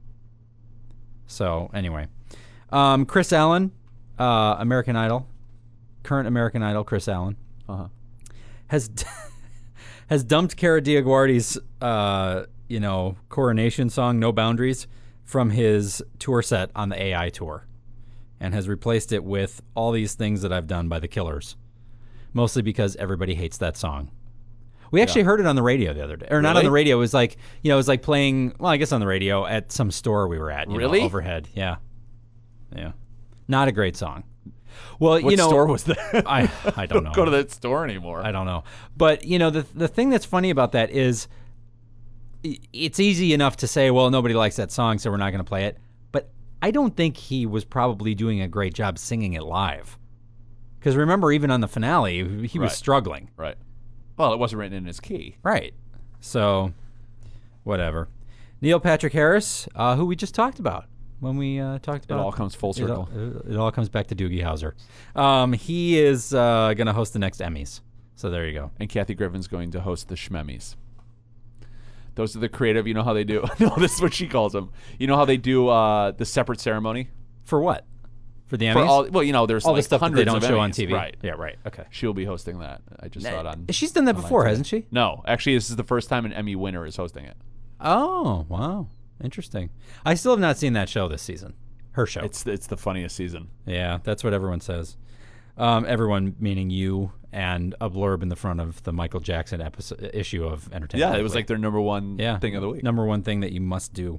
So, anyway. Chris Allen, American Idol, current American Idol, Chris Allen, has dumped Cara Diaguardi's, coronation song, No Boundaries, from his tour set on the AI tour and has replaced it with All These Things That I've Done by The Killers, mostly because everybody hates that song. We actually heard it on the radio the other day. Or not on Really? the radio. It was like, it was like playing, well, I guess on the radio at some store we were at. Really? Overhead. Yeah. Yeah. Not a great song. Well, What store was that? I don't know. Go to that store anymore. I don't know. But, the thing that's funny about that is it's easy enough to say, well, nobody likes that song, so we're not going to play it. But I don't think he was probably doing a great job singing it live. Because remember, even on the finale, he was Right. struggling. Right. Well, it wasn't written in his key. Right. So, whatever. Neil Patrick Harris, who we just talked about when we talked about... It all comes full circle. It all comes back to Doogie Howser. He is going to host the next Emmys. So there you go. And Kathy Griffin's going to host the Schmemmies. Those are the creative, you know how they do. No, this is what she calls them. You know how they do the separate ceremony? For what? For the Emmys? For all, well, there's all like the stuff that hundreds they don't of show on Emmys. TV. Right. Yeah, right. Okay. She'll be hosting that. I just saw it on. She's done that online before, today. hasn't she? No, actually, this is the first time an Emmy winner is hosting it. Oh, wow. Interesting. I still have not seen that show this season. Her show. It's the funniest season. Yeah, that's what everyone says. Everyone meaning you and a blurb in the front of the Michael Jackson issue of Entertainment Yeah, it was Weekly. like their number one thing of the week. Number one thing that you must do.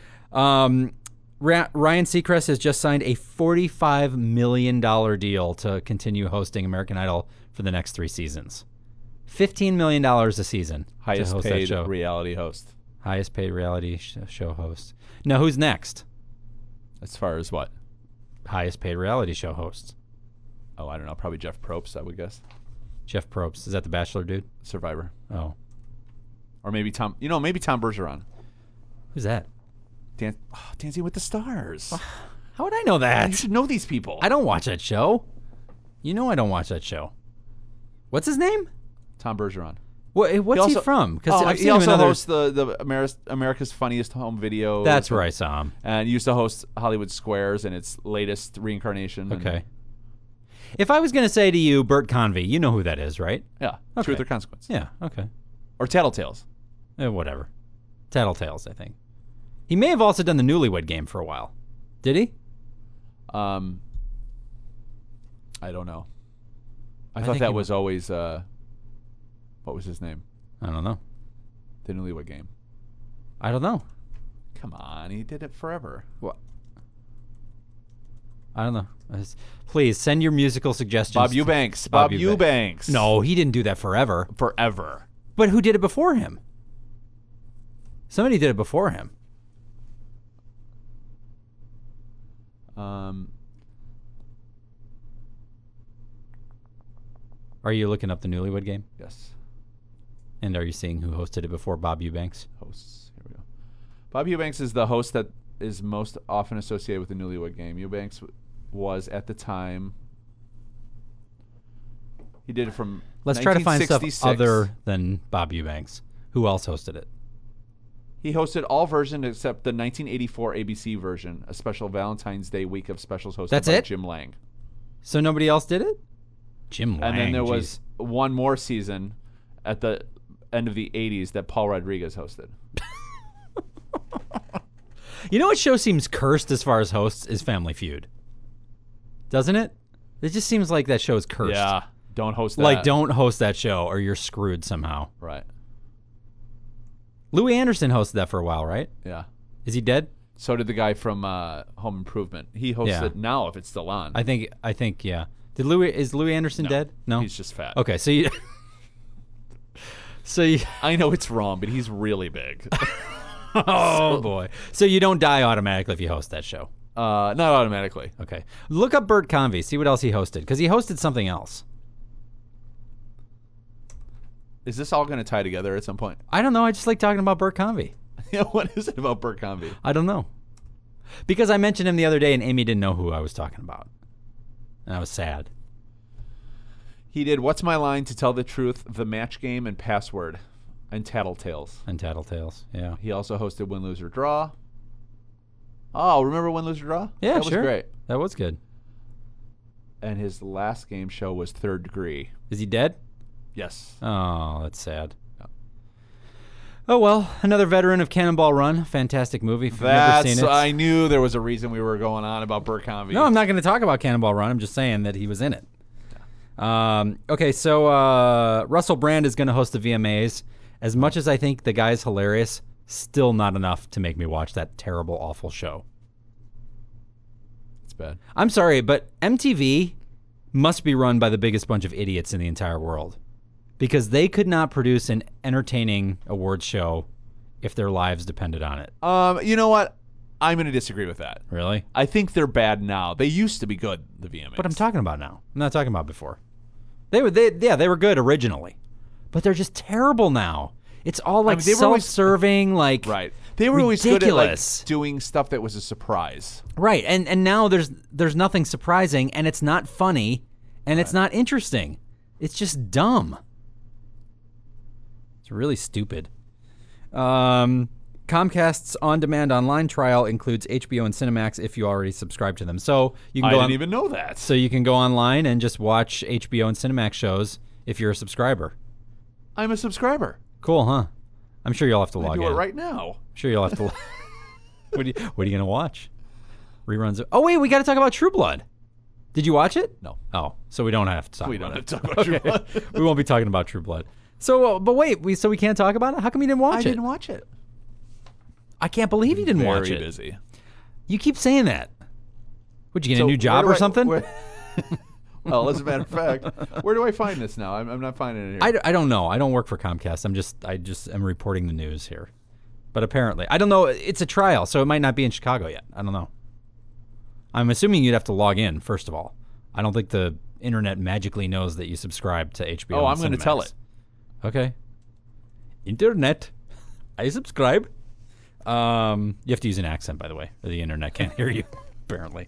Ryan Seacrest has just signed a $45 million deal to continue hosting American Idol for the next 3 seasons. $15 million a season Highest to host paid that show. reality host. Highest paid reality show host. Now, who's next? As far as what? Highest paid reality show host. Oh, I don't know. Probably Jeff Probst, I would guess. Jeff Probst. Is that the Bachelor dude? Survivor. Oh. Or maybe Tom. Maybe Tom Bergeron. Who's that? Dancing with the Stars. How would I know You that? should know these people. I don't watch that show. You know I don't watch that show. What's his name? Tom Bergeron. What's he from? Because I've seen he him also in other... hosts the America's Funniest Home Video. That's where I saw him. And he used to host Hollywood Squares in its latest reincarnation. Okay. If I was going to say to you, Bert Convy, you know who that is, right? Yeah. Okay. Truth or Consequence. Yeah, okay. Or Tattletales. Whatever. Tattletales, I think. He may have also done the Newlywed Game for a while. Did he? I don't know. I I thought think that he was always what was his name? I don't know. The Newlywed Game. I don't know. Come on, he did it forever. What? I don't know. Please send your musical suggestions. Bob Eubanks. Bob Eubanks. No, he didn't do that forever. Forever. But who did it before him? Somebody did it before him. Are you looking up the Newlywed Game? Yes. And are you seeing who hosted it before Bob Eubanks? Hosts. Here we go. Bob Eubanks is the host that is most often associated with the Newlywed Game. Eubanks was at the time. He did it from. Let's try to find stuff 1966. other than Bob Eubanks. Who else hosted it? He hosted all versions except the 1984 ABC version, a special Valentine's Day week of specials hosted That's by it? Jim Lang. So nobody else did it? Jim Lang. And then there geez. was one more season at the end of the 80s that Paul Rodriguez hosted. You know what show seems cursed as far as hosts is Family Feud. Doesn't it? It just seems like that show is cursed. Yeah, don't host that. Like, don't host that show or you're screwed somehow. Right. Louis Anderson hosted that for a while, right? Yeah. Is he dead? So did the guy from Home Improvement. He hosts Yeah. it now if it's still on. I think yeah. Is Louis Anderson dead? No. He's just fat. Okay, so you I know it's wrong, but he's really big. oh boy. So you don't die automatically if you host that show. Not automatically. Okay. Look up Bert Convy, see what else he hosted cuz he hosted something else. Is this all going to tie together at some point? I don't know, I just like talking about Bert Convy. Yeah, what is it about Bert Convy? I don't know. Because I mentioned him the other day and Amy didn't know who I was talking about. And I was sad. He did What's My Line, To Tell the Truth, The Match Game, and Password, and Tattletales. And Tattletales, yeah. He also hosted Win, Lose, or Draw. Oh, remember Win, Lose, or Draw? Yeah, that sure. was great. That was good. And his last game show was Third Degree. Is he dead? Yes. Oh, that's sad. Yeah. Oh, well, another veteran of Cannonball Run. Fantastic movie. If you've never That's. seen it. I knew there was a reason we were going on about Bert Convy. No, I'm not going to talk about Cannonball Run. I'm just saying that he was in it. Okay, so Russell Brand is going to host the VMAs. As much as I think the guy's hilarious, still not enough to make me watch that terrible, awful show. It's bad. I'm sorry, but MTV must be run by the biggest bunch of idiots in the entire world. Because they could not produce an entertaining awards show if their lives depended on it. You know what? I'm going to disagree with that. Really? I think they're bad now. They used to be good, the VMAs. But I'm talking about now. I'm not talking about before. They were good originally. But they're just terrible now. It's all like they were always- self-serving, like Right. They were always good at ridiculous. like doing stuff that was a surprise. Right. And now there's nothing surprising and it's not funny and it's not interesting. It's just dumb. It's really stupid. Comcast's on-demand online trial includes HBO and Cinemax if you already subscribe to them. So you can I go didn't even know that. So you can go online and just watch HBO and Cinemax shows if you're a subscriber. I'm a subscriber. Cool, huh? I'm sure you'll have to log Do in. it right now. I'm sure you'll have to. What are you going to watch? Reruns. Oh wait, we got to talk about True Blood. Did you watch it? No. Oh, so we don't have to talk We about don't it. have to talk about True Blood. We won't be talking about True Blood. So, but wait, we can't talk about it? How come you didn't watch I it? didn't watch it. I can't believe you didn't watch Very it. busy. You keep saying that. Would you get So a new job or where do I- something? Well, as a matter of fact, where do I find this now? I'm not finding it here. I don't know. I don't work for Comcast. I just am reporting the news here. But apparently, I don't know. It's a trial, so it might not be in Chicago yet. I don't know. I'm assuming you'd have to log in, first of all. I don't think the internet magically knows that you subscribe to HBO. Oh, and I'm going to Cinemax. tell it. Okay. Internet. I subscribe. You have to use an accent, by the way, or the internet can't hear you, apparently.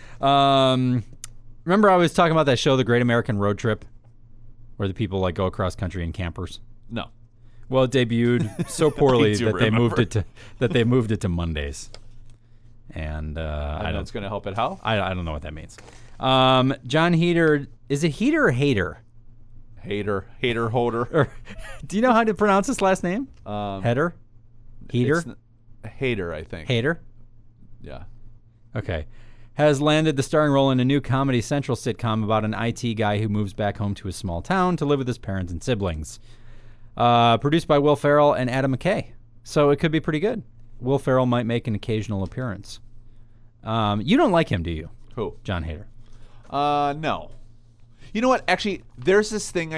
Remember I was talking about that show, The Great American Road Trip, where the people like go across country in campers? No. Well, it debuted so poorly I do that they moved remember. it to Mondays. And I know it's going to help it how? I don't know what that means. John Heder, is it Heder or Hader? Hater holder. Or do you know how to pronounce his last name? Heder? Heder? Hater, I think. Hader? Yeah. Okay. Has landed the starring role in a new Comedy Central sitcom about an IT guy who moves back home to his small town to live with his parents and siblings. Produced by Will Ferrell and Adam McKay. So it could be pretty good. Will Ferrell might make an occasional appearance. You don't like him, do you? Who? John Hader. No. You know what? Actually, there's this thing.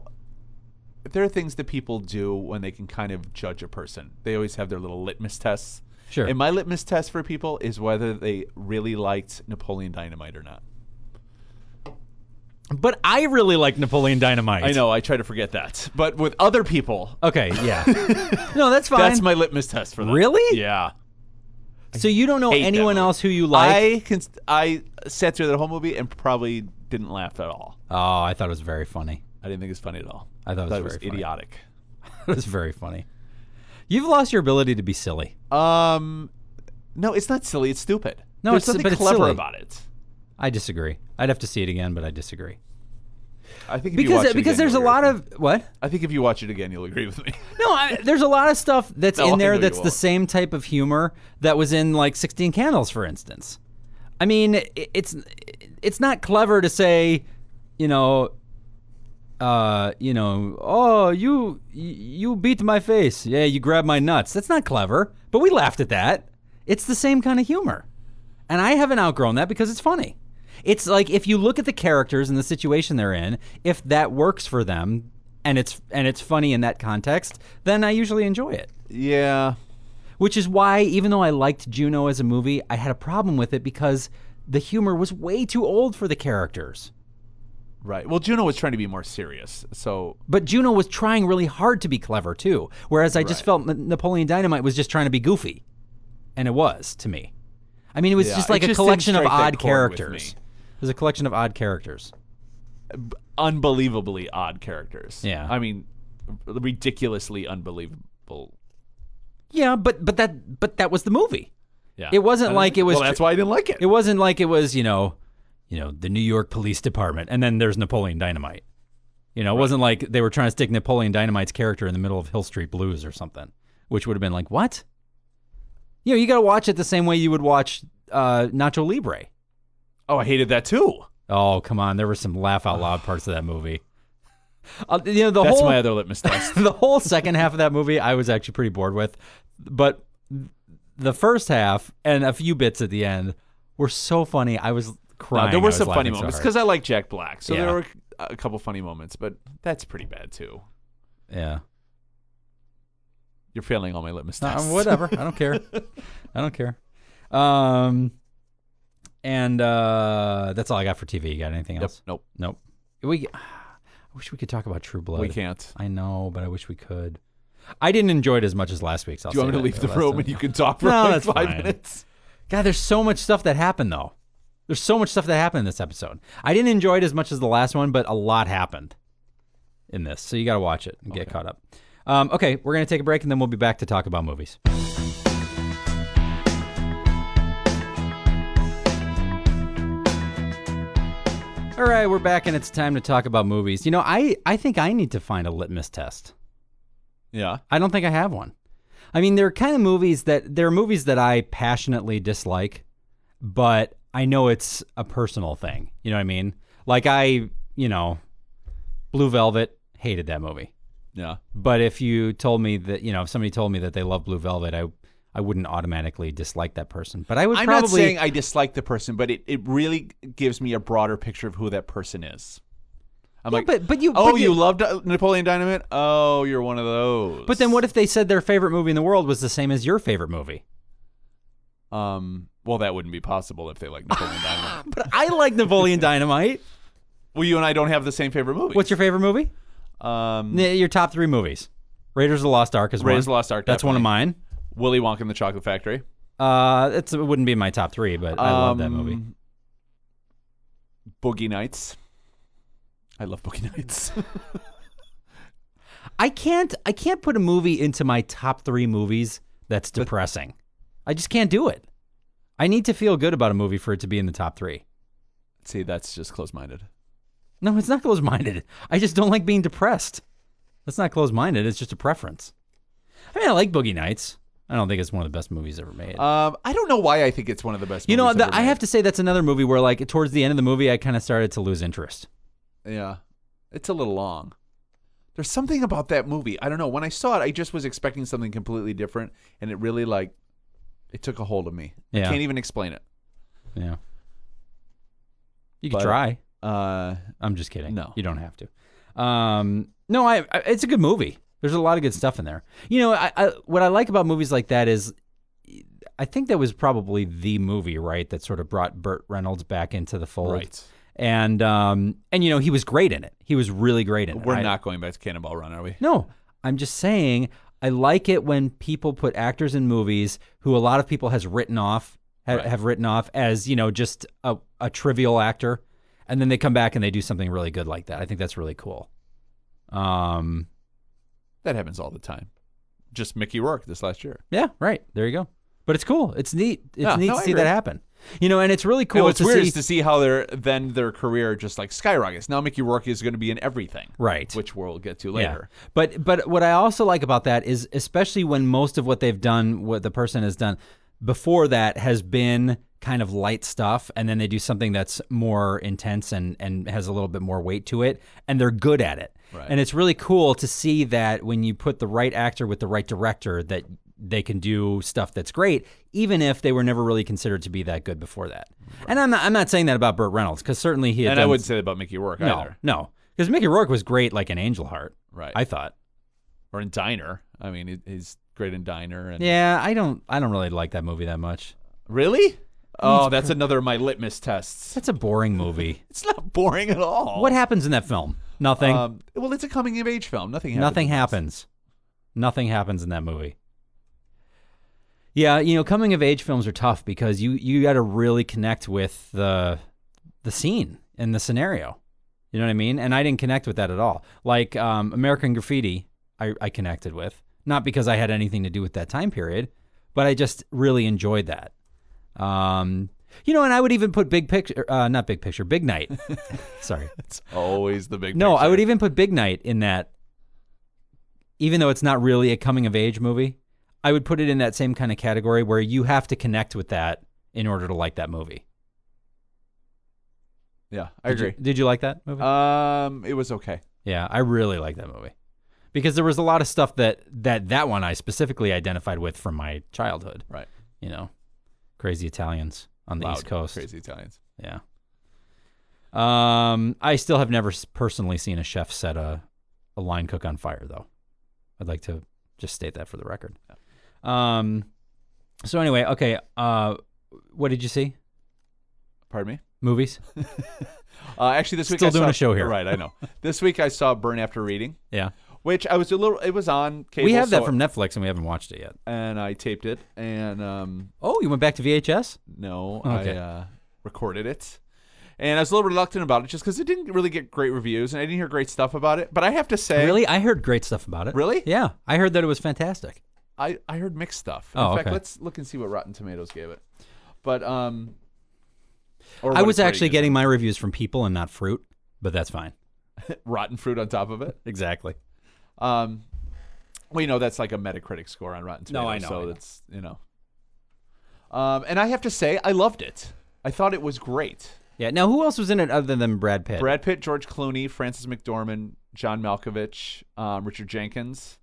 There are things that people do when they can kind of judge a person. They always have their little litmus tests. Sure. And my litmus test for people is whether they really liked Napoleon Dynamite or not. But I really like Napoleon Dynamite. I know. I try to forget that. But with other people, Okay, yeah. No, that's fine. that's my litmus test for them. Really? Yeah. So you don't know hate that anyone movie. else who you like? I sat through the whole movie and probably didn't laugh at all. Oh, I thought it was very funny. I didn't think it was funny at all. I thought it was very funny. idiotic. It was very funny. You've lost your ability to be silly. No, it's not silly. It's stupid. No, There's it's something but it's clever silly. about it. I disagree. I'd have to see it again, but I disagree. I think if you watch it Because again, there's a you'll lot agree with me. of what? I think if you watch it again, you'll agree with me. No, there's a lot of stuff that's No, in I there know that's you the won't. same type of humor that was in like 16 Candles, for instance. I mean, it's not clever to say, oh, you beat my face. Yeah, you grabbed my nuts. That's not clever, but we laughed at that. It's the same kind of humor. And I haven't outgrown that because it's funny. It's like if you look at the characters and the situation they're in, if that works for them and it's funny in that context, then I usually enjoy it. Yeah. Which is why, even though I liked Juno as a movie, I had a problem with it because the humor was way too old for the characters. Right. Well, Juno was trying to be more serious, so... But Juno was trying really hard to be clever, too. Whereas I just Right. felt Napoleon Dynamite was just trying to be goofy. And it was, to me. I mean, it was Yeah, just like it a just didn't collection of strike that odd chord with characters. me. It was a collection of odd characters. Unbelievably odd characters. Yeah. I mean, ridiculously unbelievable. Yeah, but that was the movie. Yeah. It wasn't like it was... Well, that's why I didn't like it. It wasn't like it was, the New York Police Department, and then there's Napoleon Dynamite. It wasn't like they were trying to stick Napoleon Dynamite's character in the middle of Hill Street Blues or something, which would have been like, what? You got to watch it the same way you would watch Nacho Libre. Oh, I hated that too. Oh, come on. There were some laugh out loud parts of that movie. The That's whole my other litmus test. the whole second half of that movie, I was actually pretty bored with. But the first half and a few bits at the end were so funny. I was crying. There I were was some funny laughing so moments hard. because I like Jack Black, so Yeah. there were a couple funny moments, but that's pretty bad too. Yeah. You're failing all my litmus tests. Whatever. I don't care. I don't care. And that's all I got for TV. You got anything else? Nope. Nope. I wish we could talk about True Blood. We can't. I know, but I wish we could. I didn't enjoy it as much as last week's. Do you want me to leave the room and you can talk for No, like that's 5 fine. minutes? God, there's so much stuff that happened, though. There's so much stuff that happened in this episode. I didn't enjoy it as much as the last one, but a lot happened in this. So you got to watch it and get caught up. Okay, we're going to take a break, and then we'll be back to talk about movies. All right, we're back, and it's time to talk about movies. I think I need to find a litmus test. Yeah. I don't think I have one. I mean, there are movies that I passionately dislike, but I know it's a personal thing. You know what I mean? Like Blue Velvet, hated that movie. Yeah. But if you told me that, if somebody told me that they love Blue Velvet, I wouldn't automatically dislike that person. But I would I'm probably... not saying I dislike the person, but it really gives me a broader picture of who that person is. I'm Yeah, like, but you loved Napoleon Dynamite? Oh, you're one of those. But then what if they said their favorite movie in the world was the same as your favorite movie? Well, that wouldn't be possible if they like Napoleon Dynamite. But I like Napoleon Dynamite. Well, you and I don't have the same favorite movie. What's your favorite movie? Your top 3 movies. Raiders of the Lost Ark is one. Raiders of the Lost Ark, That's one of definitely. mine. Willy Wonka and the Chocolate Factory. It wouldn't be my top 3, but I love that movie. Boogie Nights. I love Boogie Nights. I can't put a movie into my top 3 movies that's depressing. I just can't do it. I need to feel good about a movie for it to be in the top 3. See, that's just close-minded. No, it's not close-minded. I just don't like being depressed. That's not close-minded. It's just a preference. I mean, I like Boogie Nights. I don't think it's one of the best movies ever made. I don't know why I think it's one of the best movies ever I made. have to say that's another movie where, like, towards the end of the movie, I kind of started to lose interest. Yeah. It's a little long. There's something about that movie. I don't know. When I saw it, I just was expecting something completely different, and it really, it took a hold of me. Yeah. I can't even explain it. Yeah. You could But, try. Uh, I'm just kidding. No. You don't have to. No, it's a good movie. There's a lot of good stuff in there. What I like about movies like that is I think that was probably the movie, right, that sort of brought Burt Reynolds back into the fold. Right. And he was great in it. He was really great in it. We're not going back to Cannonball Run, are we? No, I'm just saying I like it when people put actors in movies who a lot of people have written off as, just a trivial actor. And then they come back and they do something really good like that. I think that's really cool. That happens all the time. just Mickey Rourke this last year. Yeah, right. There you go. But it's cool. It's neat. It's neat to I see agree. that happen. And it's really cool. And what's to weird see is to see how their career just like skyrockets. Now Mickey Rourke is going to be in everything, right, which we'll get to later. Yeah. But what I also like about that is, especially when most of what they've done, what the person has done before that, has been kind of light stuff, and then they do something that's more intense and has a little bit more weight to it, and they're good at it. Right. And it's really cool to see that when you put the right actor with the right director, that they can do stuff that's great, even if they were never really considered to be that good before that. Right. And I'm not saying that about Burt Reynolds, because certainly he had and I wouldn't say that about Mickey Rourke either. No, because Mickey Rourke was great, like in Angel Heart, right? I thought, or in Diner. I mean, he's great in Diner. And yeah, I don't really like that movie that much. Really? Oh, that's another of my litmus tests. That's a boring movie. It's not boring at all. What happens in that film? Nothing. Well, it's a coming of age film. Nothing happens. Nothing happens in that movie. Yeah, coming of age films are tough because you got to really connect with the scene and the scenario. You know what I mean? And I didn't connect with that at all. Like American Graffiti, I connected with, not because I had anything to do with that time period, but I just really enjoyed that. And I would even put Big Night. Sorry. It's always the big No, picture. I would even put Big Night in that, even though it's not really a coming of age movie. I would put it in that same kind of category where you have to connect with that in order to like that movie. Yeah, I agree. Did you like that movie? It was okay. Yeah, I really like that movie. Because there was a lot of stuff that one I specifically identified with from my childhood. Right. Crazy Italians on the Loud, East Coast. Crazy Italians. Yeah. I still have never personally seen a chef set a line cook on fire, though. I'd like to just state that for the record. Yeah. So anyway, okay. What did you see? Pardon me? Movies? Actually, this week Still I doing saw, a show here. Right, I know. This week I saw Burn After Reading. Yeah. Which it was on cable. We have that from Netflix and we haven't watched it yet. And I taped it and oh, you went back to VHS? No, okay. I recorded it. And I was a little reluctant about it just because it didn't really get great reviews and I didn't hear great stuff about it. But I have to say... Really? I heard great stuff about it. Really? Yeah. I heard that it was fantastic. I heard mixed stuff. In fact, let's look and see what Rotten Tomatoes gave it. But I was actually getting my reviews from people and not fruit, but that's fine. Rotten fruit on top of it? Exactly. Well, that's like a Metacritic score on Rotten Tomatoes. No, I know. So it's, and I have to say, I loved it. I thought it was great. Yeah. Now, who else was in it other than Brad Pitt? Brad Pitt, George Clooney, Frances McDormand, John Malkovich, Richard Jenkins.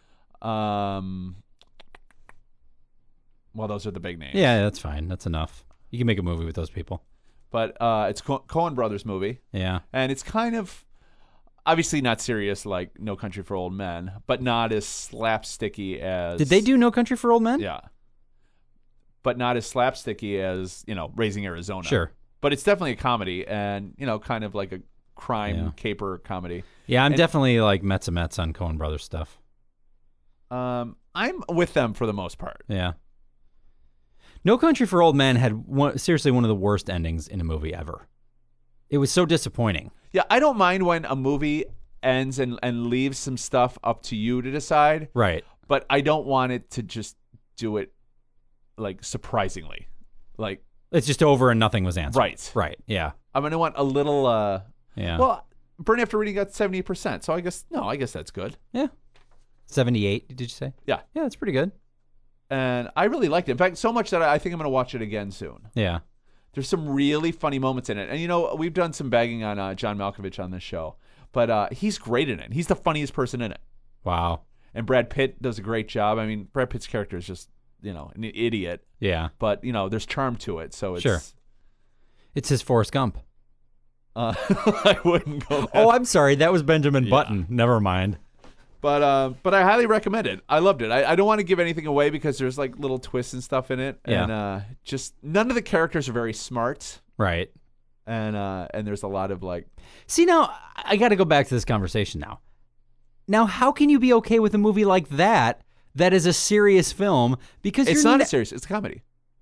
Well, those are the big names. Yeah, that's fine. That's enough. You can make a movie with those people. But it's Coen Brothers movie. Yeah. And it's kind of obviously not serious like No Country for Old Men, but not as slapsticky as... Did they do No Country for Old Men? Yeah. But not as slapsticky as, Raising Arizona. Sure. But it's definitely a comedy and, kind of like a crime caper comedy. Yeah, I'm definitely like Mets on Coen Brothers stuff. I'm with them for the most part. Yeah. No Country for Old Men had seriously one of the worst endings in a movie ever. It was so disappointing. Yeah, I don't mind when a movie ends and leaves some stuff up to you to decide. Right. But I don't want it to just do it, like, surprisingly. Like... It's just over and nothing was answered. Right. Right, yeah. I'm going to want a little... yeah. Well, Burn After Reading got 70%, so I guess that's good. Yeah. 78, did you say? Yeah. Yeah, that's pretty good. And I really liked it. In fact, so much that I think I'm going to watch it again soon. Yeah. There's some really funny moments in it. And, we've done some bagging on John Malkovich on this show. But he's great in it. He's the funniest person in it. Wow. And Brad Pitt does a great job. I mean, Brad Pitt's character is just, an idiot. Yeah. But, there's charm to it. So it's... Sure. It's his Forrest Gump. I wouldn't go that. Oh, I'm sorry. That was Benjamin Button. Never mind. But I highly recommend it. I loved it. I don't want to give anything away because there's like little twists and stuff in it. Yeah. And just none of the characters are very smart. Right. And there's a lot of like... See, now, I got to go back to this conversation now. Now, how can you be okay with a movie like that is a serious film? Because it's not a serious. It's a comedy.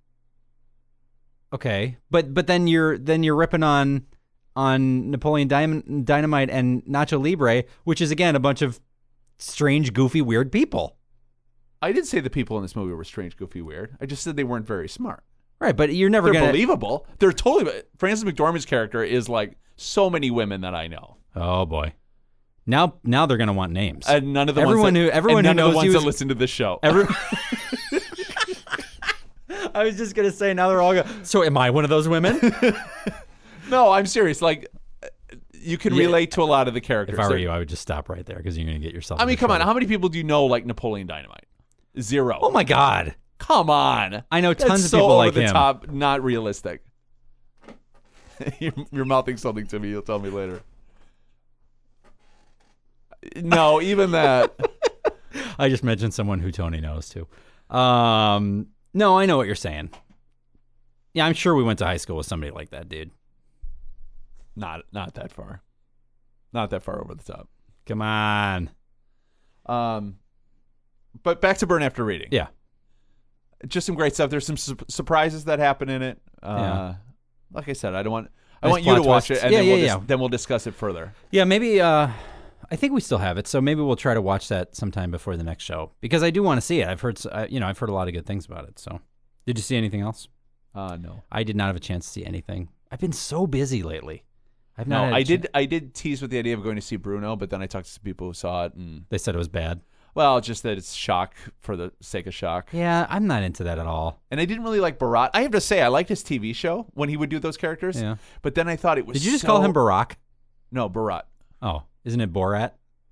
Okay, but then you're ripping on Napoleon Dynamite and Nacho Libre, which is again a bunch of strange, goofy, weird people. I didn't say the people in this movie were strange, goofy, weird. I just said they weren't very smart. Right, but you're never They're going to... believable. They're totally... Frances McDormand's character is like so many women that I know. Oh, boy. Now they're going to want names. And none of the everyone ones that, who everyone and who none knows of the ones you that listen to this show. I was just going to say, now they're all going, so am I one of those women? No, I'm serious. Like, you can relate to a lot of the characters. If I were you, I would just stop right there because you're going to get yourself I mean, into come on. trouble. How many people do you know like Napoleon Dynamite? Zero. Oh, my God. Come on. I know tons That's of so people over like the him. top, not realistic. You're mouthing something to me. You'll tell me later. No, even that. I just mentioned someone who Tony knows, too. No, I know what you're saying. Yeah, I'm sure we went to high school with somebody like that, dude. Not that far. Not that far over the top. Come on. But back to Burn After Reading. Yeah. Just some great stuff. There's some surprises that happen in it. Yeah. Like I said, I want Nice you to plot watch twists. it, and Yeah, then we'll discuss it further. Yeah, maybe, I think we still have it, so maybe we'll try to watch that sometime before the next show, because I do want to see it. I've heard a lot of good things about it, so. Did you see anything else? No. I did not have a chance to see anything. I've been so busy lately. I've not No, had a I did tease with the idea of going to see Bruno, but then I talked to some people who saw it, and They said it was bad. well, just that it's shock for the sake of shock. Yeah, I'm not into that at all. And I didn't really like Bharat. I have to say, I liked his TV show when he would do those characters. Yeah. But then I thought it was. Did you just call him Barack? No, Bharat. Oh, isn't it Borat?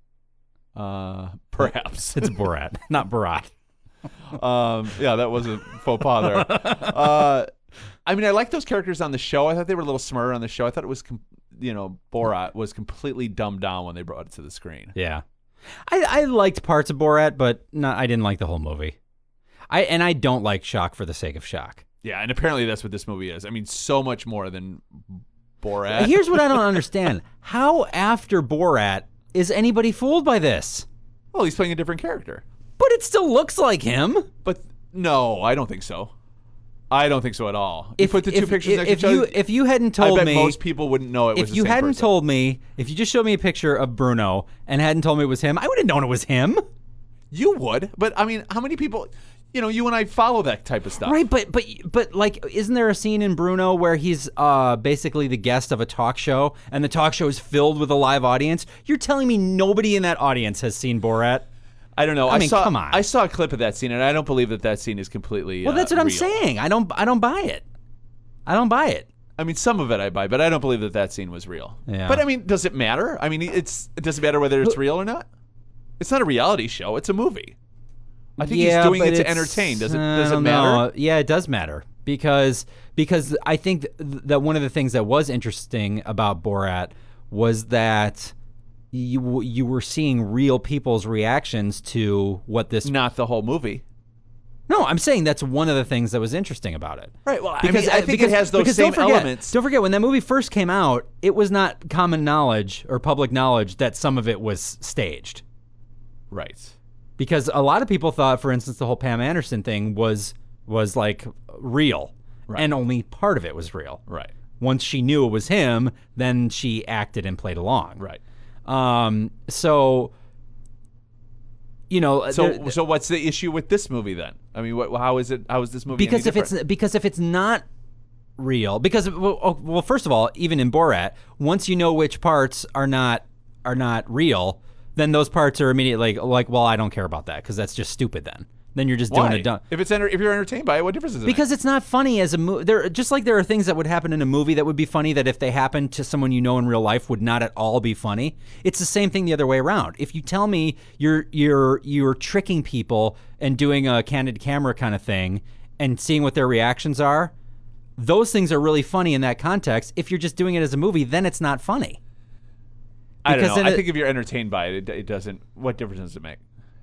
Perhaps. It's Borat, not Barat. Yeah, that was a faux pas there. I mean, I liked those characters on the show. I thought they were a little smarter on the show. I thought it was, Borat was completely dumbed down when they brought it to the screen. Yeah. I liked parts of Borat, but I didn't like the whole movie. I don't like shock for the sake of shock. Yeah, and apparently that's what this movie is. I mean, so much more than Borat. Here's what I don't understand. How after Borat is anybody fooled by this? Well, he's playing a different character. But it still looks like him. But no, I don't think so. I don't think so at all. You put the two pictures next to each other. If you hadn't told I bet me, most people wouldn't know it was the if you same hadn't person. told me, if you just showed me a picture of Bruno and hadn't told me it was him, I would have known it was him. You would, but I mean, how many people? You and I follow that type of stuff, Right, but like, isn't there a scene in Bruno where he's basically the guest of a talk show, and the talk show is filled with a live audience? You're telling me nobody in that audience has seen Borat? I don't know. I mean, saw, come on. I saw a clip of that scene, and I don't believe that scene is completely. Well, that's what I'm real. saying. I don't buy it. I don't buy it. I mean, some of it I buy, but I don't believe that scene was real. Yeah. But I mean, does it matter? I mean, it doesn't matter whether it's real or not. It's not a reality show. It's a movie. I think he's doing it to entertain. Does it matter? No. Yeah, it does matter because I think that one of the things that was interesting about Borat was that you were seeing real people's reactions to what this. Not the whole movie. No, I'm saying that's one of the things that was interesting about it. Right. Well, I think it has those same elements. Don't forget, when that movie first came out, it was not common knowledge or public knowledge that some of it was staged. Right. Because a lot of people thought, for instance, the whole Pam Anderson thing was like real, and only part of it was real. Right. Once she knew it was him, then she acted and played along. Right. So So what's the issue with this movie then? I mean, how is this movie? Because any different? if it's not real, because well, first of all, even in Borat, once you know which parts are not real, then those parts are immediately like, well, I don't care about that because that's just stupid. Then you're just doing a dumb. If you're entertained by it, what difference does it make? Because it's not funny as a movie. Just like there are things that would happen in a movie that would be funny that if they happened to someone you know in real life would not at all be funny. It's the same thing the other way around. If you tell me you're tricking people and doing a candid camera kind of thing and seeing what their reactions are, those things are really funny in that context. If you're just doing it as a movie, then it's not funny. I don't know. I think if you're entertained by it, it doesn't. What difference does it make?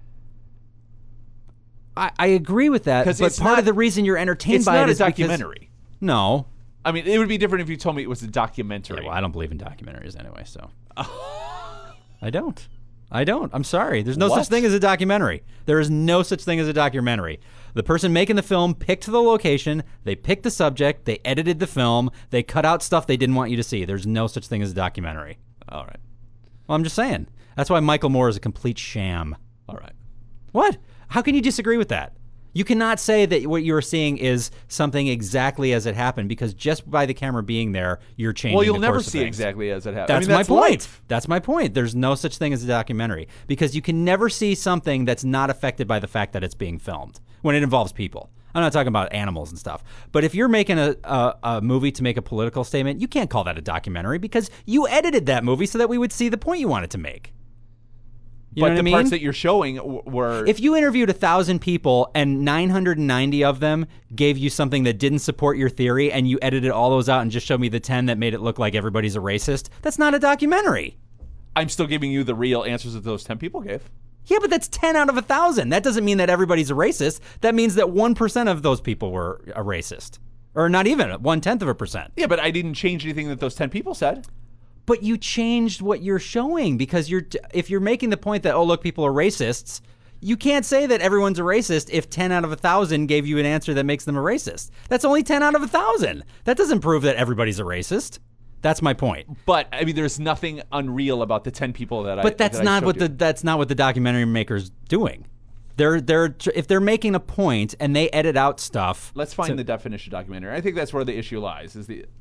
I agree with that, but part of the reason you're entertained by it is it's not a documentary. No. I mean, it would be different if you told me it was a documentary. Yeah, well, I don't believe in documentaries anyway, so. I don't. I'm sorry. There's no such thing as a documentary. There is no such thing as a documentary. The person making the film picked the location, they picked the subject, they edited the film, they cut out stuff they didn't want you to see. There's no such thing as a documentary. All right. Well, I'm just saying. That's why Michael Moore is a complete sham. All right. What? How can you disagree with that? You cannot say that what you're seeing is something exactly as it happened, because just by the camera being there, you're changing Well, you'll the never course of see things. exactly as it happened. That's my point. Life. That's my point. There's no such thing as a documentary, because you can never see something that's not affected by the fact that it's being filmed when it involves people. I'm not talking about animals and stuff. But if you're making a movie to make a political statement, you can't call that a documentary, because you edited that movie so that we would see the point you wanted to make. You know But what the I mean? parts that you're showing were... If you interviewed 1,000 people and 990 of them gave you something that didn't support your theory, and you edited all those out and just showed me the 10 that made it look like everybody's a racist, that's not a documentary. I'm still giving you the real answers that those 10 people gave. Yeah, but that's 10 out of 1,000. That doesn't mean that everybody's a racist. That means that 1% of those people were a racist. Or not even 0.1%. Yeah, but I didn't change anything that those 10 people said. But you changed what you're showing, because if you're making the point that, oh, look, people are racists, you can't say that everyone's a racist if 10 out of 1,000 gave you an answer that makes them a racist. That's only 10 out of 1,000. That doesn't prove that everybody's a racist. That's my point. But I mean, there's nothing unreal about the 10 people that But that's not what the documentary maker's doing. If they're making a point and they edit out stuff. Let's find the definition of documentary. I think that's where the issue lies, is the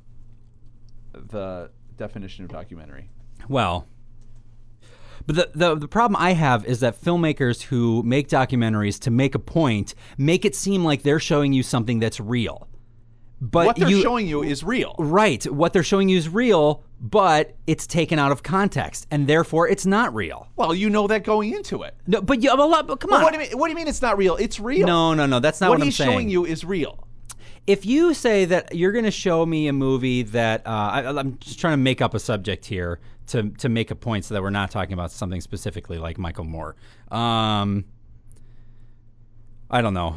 definition of documentary. Well, but the problem I have is that filmmakers who make documentaries to make a point make it seem like they're showing you something that's real. But what they're showing you is real. Right. What they're showing you is real, but it's taken out of context, and therefore it's not real. Well, you know that going into it. No, but come on. What do you mean it's not real? It's real. No. That's not what I'm saying. What he's showing you is real. If you say that you're going to show me a movie that I'm just trying to make up a subject here to make a point so that we're not talking about something specifically like Michael Moore. I don't know.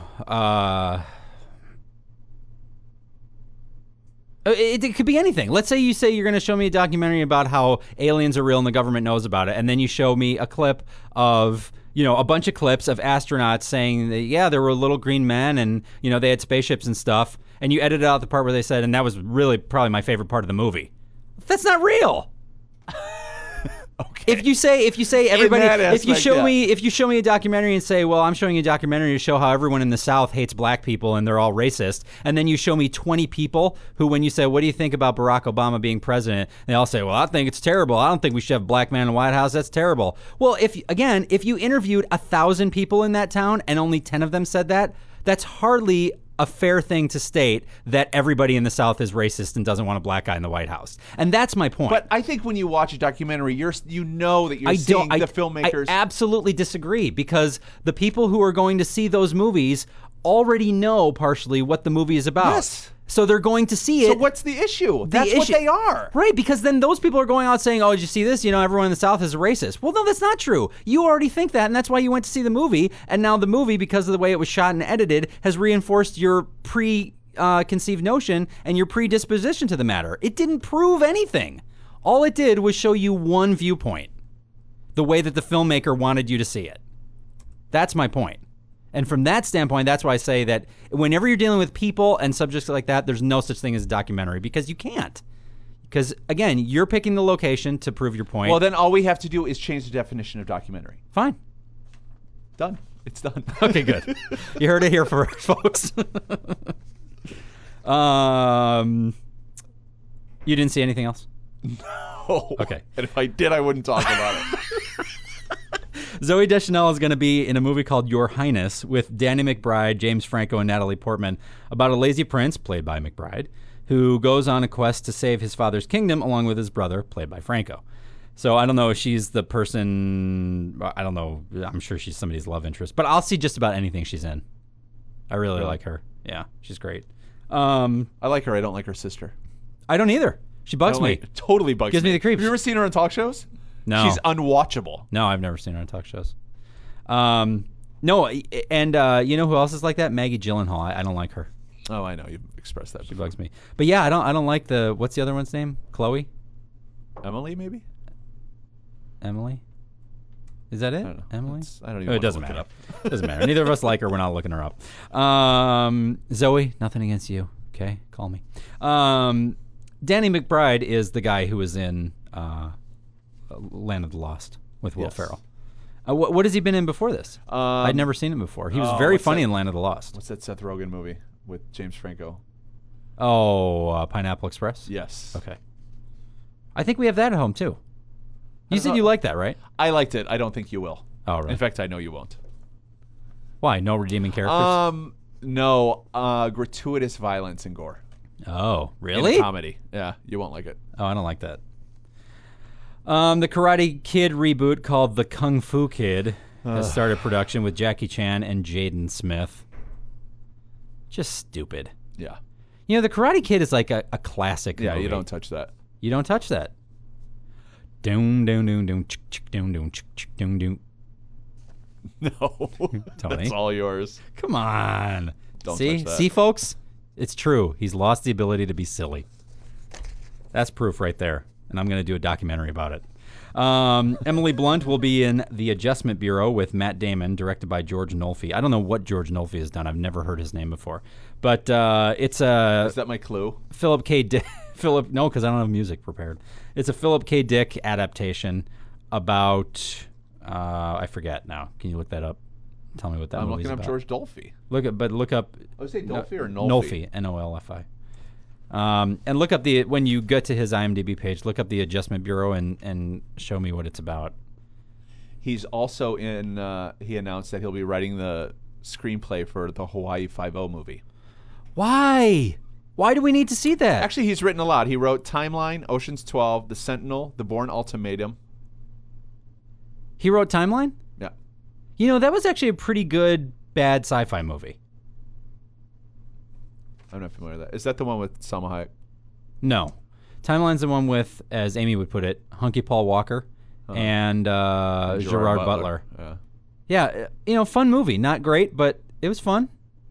It could be anything. Let's say you're going to show me a documentary about how aliens are real and the government knows about it, and then you show me a clip of, a bunch of clips of astronauts saying that, yeah, there were little green men and, they had spaceships and stuff, and you edited out the part where they said, and that was really probably my favorite part of the movie. That's not real. Okay. If you say everybody, if you show me a documentary and say, well, I'm showing you a documentary to show how everyone in the South hates black people and they're all racist, and then you show me 20 people who, when you say, what do you think about Barack Obama being president, they all say, well, I think it's terrible. I don't think we should have a black man in the White House. That's terrible. Well, if you interviewed 1,000 people in that town and only 10 of them said that, that's hardly a fair thing to state that everybody in the South is racist and doesn't want a black guy in the White House. And that's my point. But I think when you watch a documentary, you know that you're seeing the filmmakers. I absolutely disagree, because the people who are going to see those movies already know partially what the movie is about. Yes. So they're going to see it. So what's the issue? That's what they are. Right, because then those people are going out saying, oh, did you see this? Everyone in the South is a racist. Well, no, that's not true. You already think that, and that's why you went to see the movie. And now the movie, because of the way it was shot and edited, has reinforced your preconceived notion and your predisposition to the matter. It didn't prove anything. All it did was show you one viewpoint, the way that the filmmaker wanted you to see it. That's my point. And from that standpoint, that's why I say that whenever you're dealing with people and subjects like that, there's no such thing as a documentary, because you can't. Because, again, you're picking the location to prove your point. Well, then all we have to do is change the definition of documentary. Fine. Done. It's done. Okay, good. You heard it here first, folks. You didn't see anything else? No. Okay. And if I did, I wouldn't talk about it. Zooey Deschanel is going to be in a movie called Your Highness with Danny McBride, James Franco, and Natalie Portman about a lazy prince, played by McBride, who goes on a quest to save his father's kingdom along with his brother, played by Franco. So I don't know if she's the person, I don't know, I'm sure she's somebody's love interest, but I'll see just about anything she's in. I really like her. Yeah, she's great. I like her. I don't like her sister. I don't either. She bugs me. Totally bugs me. Gives me the creeps. Have you ever seen her on talk shows? No. She's unwatchable. No, I've never seen her on talk shows. No, and you know who else is like that? Maggie Gyllenhaal. I don't like her. Oh, I know. You've expressed that. She bugs me. But yeah, I don't like what's the other one's name? Chloe? Emily, maybe? Emily? Is that it? I don't know. Emily? I don't even It doesn't matter. It doesn't matter. Neither of us like her. We're not looking her up. Zoe, nothing against you. Okay? Call me. Danny McBride is the guy who was in Land of the Lost with Will Ferrell. What has he been in before this? I'd never seen him before. He was very funny in Land of the Lost. What's that Seth Rogen movie with James Franco? Oh, Pineapple Express? Yes. Okay. I think we have that at home, too. You said you liked that, right? I liked it. I don't think you will. Oh, right. In fact, I know you won't. Why? No redeeming characters? No. Gratuitous violence and gore. Oh, In really? a comedy. Yeah, you won't like it. Oh, I don't like that. The Karate Kid reboot called The Kung Fu Kid has started production with Jackie Chan and Jaden Smith. Just stupid. Yeah. You know, The Karate Kid is like a classic Yeah, movie. you don't touch that. You don't touch that. Doom, doom, doom, doom, chick, chick, doom, doom, chick, chick, doom, doom. No. Tony. That's all yours. Come on. Don't See? touch that. See, folks? It's true. He's lost the ability to be silly. That's proof right there. And I'm going to do a documentary about it. Emily Blunt will be in The Adjustment Bureau with Matt Damon, directed by George Nolfi. I don't know what George Nolfi has done. I've never heard his name before. But it's a... Is that my clue? Philip K. Dick... No, because I don't have music prepared. It's a Philip K. Dick adaptation about... I forget now. Can you look that up? Tell me what that I'm movie's looking up about. George Dolphy. Look up... I would say Dolphy or Nolfi? Nolfi, N-O-L-F-I. And look up when you get to his IMDb page, look up the Adjustment Bureau and show me what it's about. He's also in, he announced that he'll be writing the screenplay for the Hawaii Five-0 movie. Why? Why do we need to see that? Actually, he's written a lot. He wrote Timeline, Ocean's 12, The Sentinel, The Bourne Ultimatum. He wrote Timeline? Yeah. You know, that was actually a pretty good, bad sci-fi movie. I'm not familiar with that. Is that the one with Salma Hayek? No. Timeline's the one with, as Amy would put it, Hunky Paul Walker and Gerard Butler. Yeah. Yeah, you know, fun movie. Not great, but it was fun.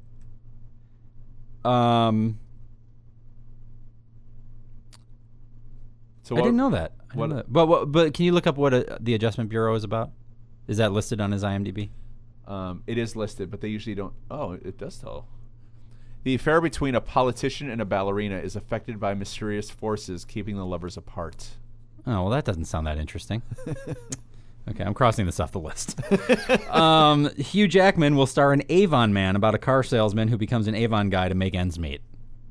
So I didn't know that. But can you look up what the Adjustment Bureau is about? Is that listed on his IMDb? It is listed, but they usually don't. Oh, it does tell. The affair between a politician and a ballerina is affected by mysterious forces keeping the lovers apart. Oh, well, that doesn't sound that interesting. Okay, I'm crossing this off the list. Hugh Jackman will star in Avon Man about a car salesman who becomes an Avon guy to make ends meet.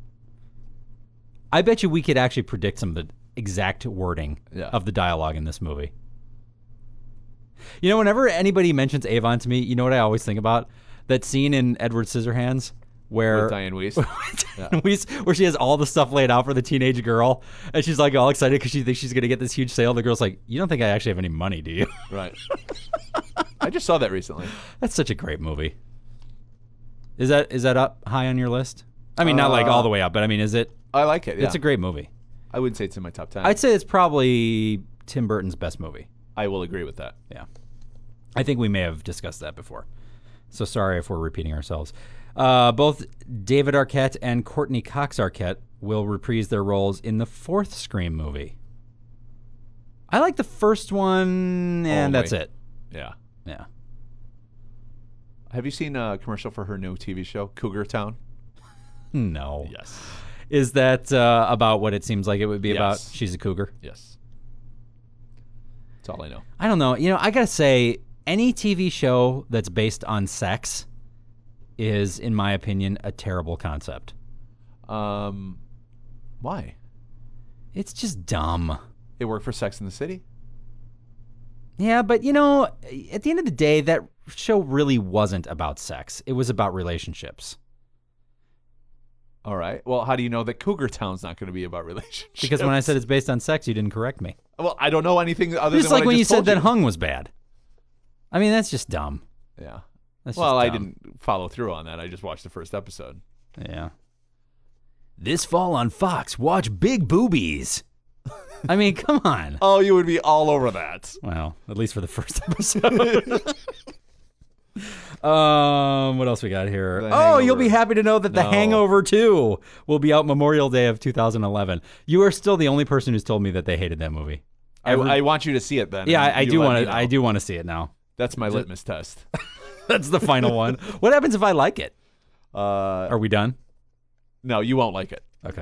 I bet you we could actually predict some of the exact wording of the dialogue in this movie. You know, whenever anybody mentions Avon to me, you know what I always think about? That scene in Edward Scissorhands where With Diane Weiss. where she has all the stuff laid out for the teenage girl, and she's like all excited because she thinks she's going to get this huge sale. The girl's like, "You don't think I actually have any money, do you?" Right. I just saw that recently. That's such a great movie. Is that up high on your list? I mean, not like all the way up, but I mean, is it? I like it. Yeah. It's a great movie. I wouldn't say it's in my top 10. I'd say it's probably Tim Burton's best movie. I will agree with that. Yeah. I think we may have discussed that before. So sorry if we're repeating ourselves. Both David Arquette and Courtney Cox Arquette will reprise their roles in the fourth Scream movie. I like the first one, and that's it. Yeah. Yeah. Have you seen a commercial for her new TV show, Cougar Town? No. Yes. Is that about what it seems like it would be about? Yes. She's a cougar? Yes. That's all I know. I don't know. You know, I got to say, any TV show that's based on sex is, in my opinion, a terrible concept. Why? It's just dumb. It worked for Sex in the City? Yeah, but, you know, at the end of the day, that show really wasn't about sex. It was about relationships. All right. Well, how do you know that Cougar Town's not going to be about relationships? Because when I said it's based on sex, you didn't correct me. Well, I don't know anything other Just than like what when I you just said told that Hung was bad. I mean, that's just dumb. Yeah. That's Well, just I dumb. didn't follow through on that. I just watched the first episode. Yeah. This fall on Fox, watch Big Boobies. I mean, come on. Oh, you would be all over that. Well, at least for the first episode. What else we got here? You'll be happy to know that The Hangover 2 will be out Memorial Day of 2011. You are still the only person who's told me that they hated that movie. I want you to see it then. Yeah, and I you do let want me to. know. I do want to see it now. That's my litmus test. That's the final one. What happens if I like it? Are we done? No, you won't like it. Okay.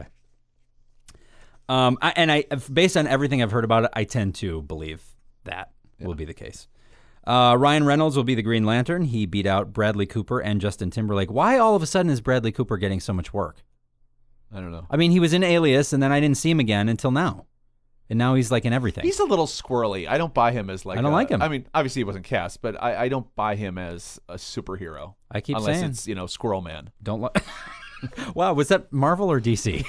Based on everything I've heard about it, I tend to believe that will be the case. Ryan Reynolds will be the Green Lantern. He beat out Bradley Cooper and Justin Timberlake. Why all of a sudden is Bradley Cooper getting so much work? I don't know. I mean, he was in Alias, and then I didn't see him again until now. And now he's like in everything. He's a little squirrely. I don't buy him as like. I don't like him. I mean, obviously he wasn't cast, but I don't buy him as a superhero. I keep unless saying. it's Squirrel Man. Don't like. Wow, was that Marvel or DC?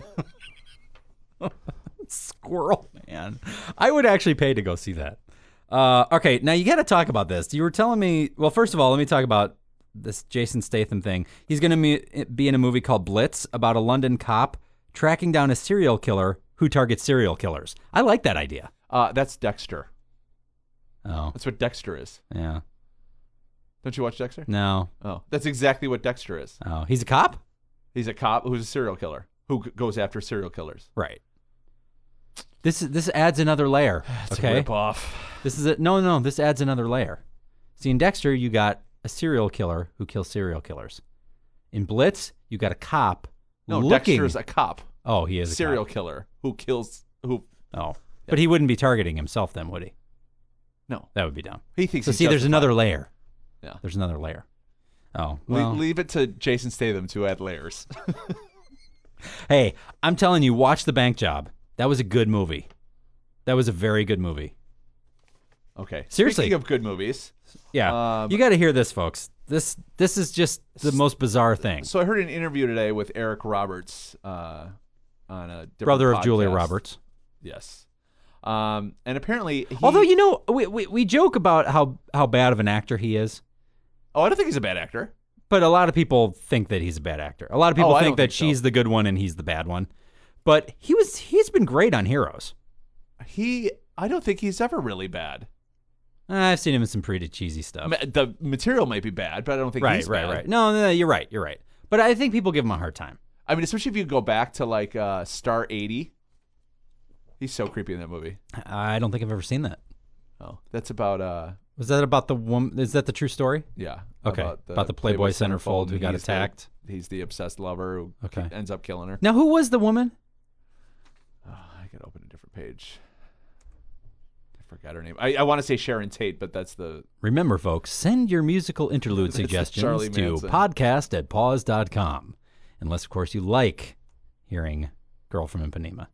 Squirrel Man. I would actually pay to go see that. Okay, now you got to talk about this. You were telling me. Well, first of all, let me talk about this Jason Statham thing. He's going to be in a movie called Blitz about a London cop tracking down a serial killer who targets serial killers. I like that idea. That's Dexter. Oh, That's what Dexter is. yeah. Don't you watch Dexter? No. Oh, that's exactly what Dexter is. Oh, he's a cop? He's a cop who's a serial killer who goes after serial killers. Right. This adds another layer. It's okay. a rip-off. This is no. This adds another layer. See, in Dexter, you got a serial killer who kills serial killers. In Blitz, you got a cop. No, looking. Dexter's a cop. Oh, he is a serial cop. killer who kills who. Oh, but he wouldn't be targeting himself then, would he? No, That would be dumb. he thinks. So he's see, there's justified. another layer. Yeah. There's another layer. Oh, well. Leave it to Jason Statham to add layers. Hey, I'm telling you, watch The Bank Job. That was a good movie. That was a very good movie. Okay. Seriously. Speaking of good movies, Yeah. You got to hear this, folks. This is just the most bizarre thing. so I heard an interview today with Eric Roberts on a different Brother of Julia podcast. Roberts. Yes. And apparently, Although we joke about how bad of an actor he is, I don't think he's a bad actor. but a lot of people think that he's a bad actor. A lot of people I think don't that think so. she's the good one and he's the bad one. But he's been great on Heroes. I don't think he's ever really bad. I've seen him in some pretty cheesy stuff. The material may be bad, but I don't think he's bad. Right. No, you're right. But I think people give him a hard time. I mean, especially if you go back to like Star 80. He's so creepy in that movie. I don't think I've ever seen that. Oh, that's about Was that about the woman? Is that the true story? yeah. Okay. About the Playboy centerfold who got attacked. He's the obsessed lover who Okay. ends up killing her. Now, who was the woman? I could open a different page. I forgot her name. I want to say Sharon Tate, but that's the Remember, folks, send your musical interlude That's the suggestions Charlie to Manson. podcast@pause.com. Unless, of course, you like hearing Girl from Ipanema.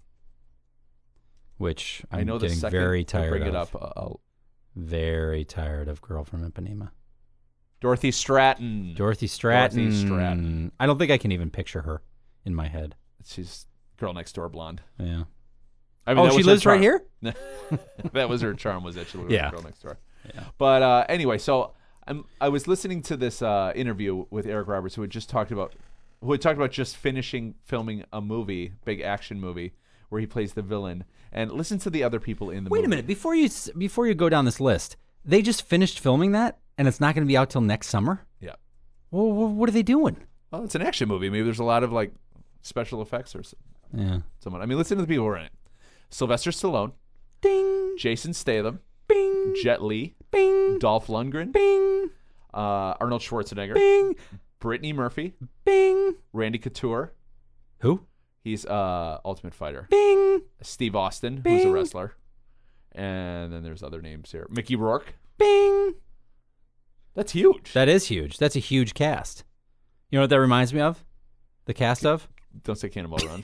Which I I'm know the getting second very you tired bring of. it up. Very tired of Girl from Ipanema. Dorothy Stratton. Dorothy Stratton. Dorothy Stratton. I don't think I can even picture her in my head. She's girl next door blonde. Yeah. I mean, that She was her lives right charm. here? That was her charm, was that she lived Yeah. with the girl next door. Yeah. But anyway, so I was listening to this interview with Eric Roberts, who had talked about just finishing filming a movie, big action movie, where he plays the villain. And listen to the other people in the movie. Wait a minute. Before you go down this list, they just finished filming that, and it's not going to be out till next summer? Yeah. Well, what are they doing? Well, it's an action movie. Maybe there's a lot of like special effects or Yeah. someone. I mean, listen to the people who are in it: Sylvester Stallone, Ding, Jason Statham, bing, Jet Li, bing, Dolph Lundgren, bing, Arnold Schwarzenegger, bing, Brittany Murphy, bing. Randy Couture. Who? He's Ultimate Fighter. Bing, Steve Austin, who's a Bing. wrestler. And then there's other names here. Mickey Rourke. bing. That's huge. That is huge. That's a huge cast. You know what that reminds me of? The cast of? Don't say Cannonball Run.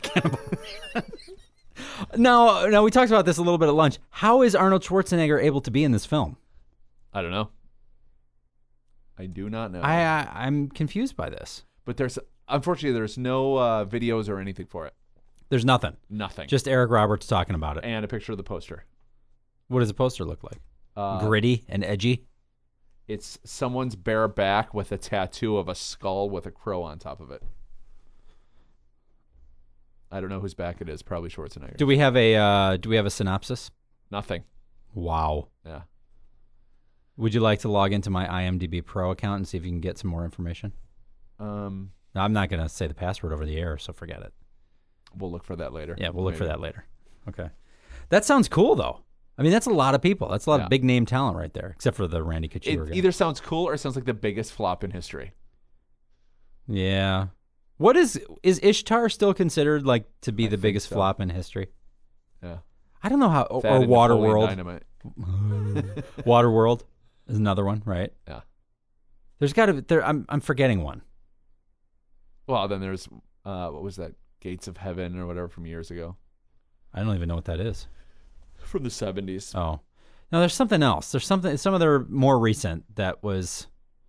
Now we talked about this a little bit at lunch. How is Arnold Schwarzenegger able to be in this film? I don't know. I do not know. I'm confused by this. But unfortunately, there's no videos or anything for it. There's nothing. Nothing. Just Eric Roberts talking about it. and a picture of the poster. What does the poster look like? Uh, Gritty and edgy? It's someone's bare back with a tattoo of a skull with a crow on top of it. I don't know whose back it is. Probably Schwarzenegger. Do we have a synopsis? Nothing. Wow. Yeah. Would you like to log into my IMDb Pro account and see if you can get some more information? Um, No, I'm not going to say the password over the air, so forget it. we'll look for that later. Yeah, we'll look for Maybe. that later. Okay. That sounds cool, though. I mean, that's a lot of people. That's a lot Yeah. of big name talent right there, except for the Randy Couture It guy. either sounds cool or it sounds like the biggest flop in history. Yeah. What is Ishtar still considered like to be I the think biggest so. flop in history? Yeah. I don't know how. That Or and Napoleon Waterworld. Dynamite. Waterworld. There's another one, right? Yeah. There's got to be. I'm forgetting one. Well, then there's what was that? Gates of Heaven or whatever from years ago. I don't even know what that is. From the 70s. Oh, no. There's something else. There's some other more recent that was,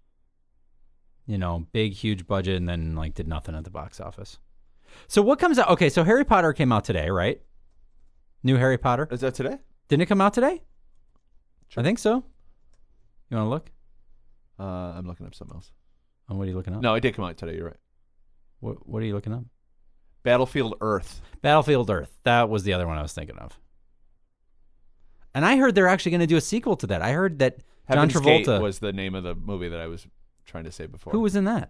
big, huge budget, and then like did nothing at the box office. So what comes out? Okay, so Harry Potter came out today, right? New Harry Potter. Is that today? Didn't it come out today? Sure. I think so. You want to look? I'm looking up something else. Oh, what are you looking up? No, it did come out today. You're right. What are you looking up? Battlefield Earth. Battlefield Earth. That was the other one I was thinking of. And I heard they're actually going to do a sequel to that. I heard that John Heaven's Gate Travolta was the name of the movie that I was trying to say before. Who was in that?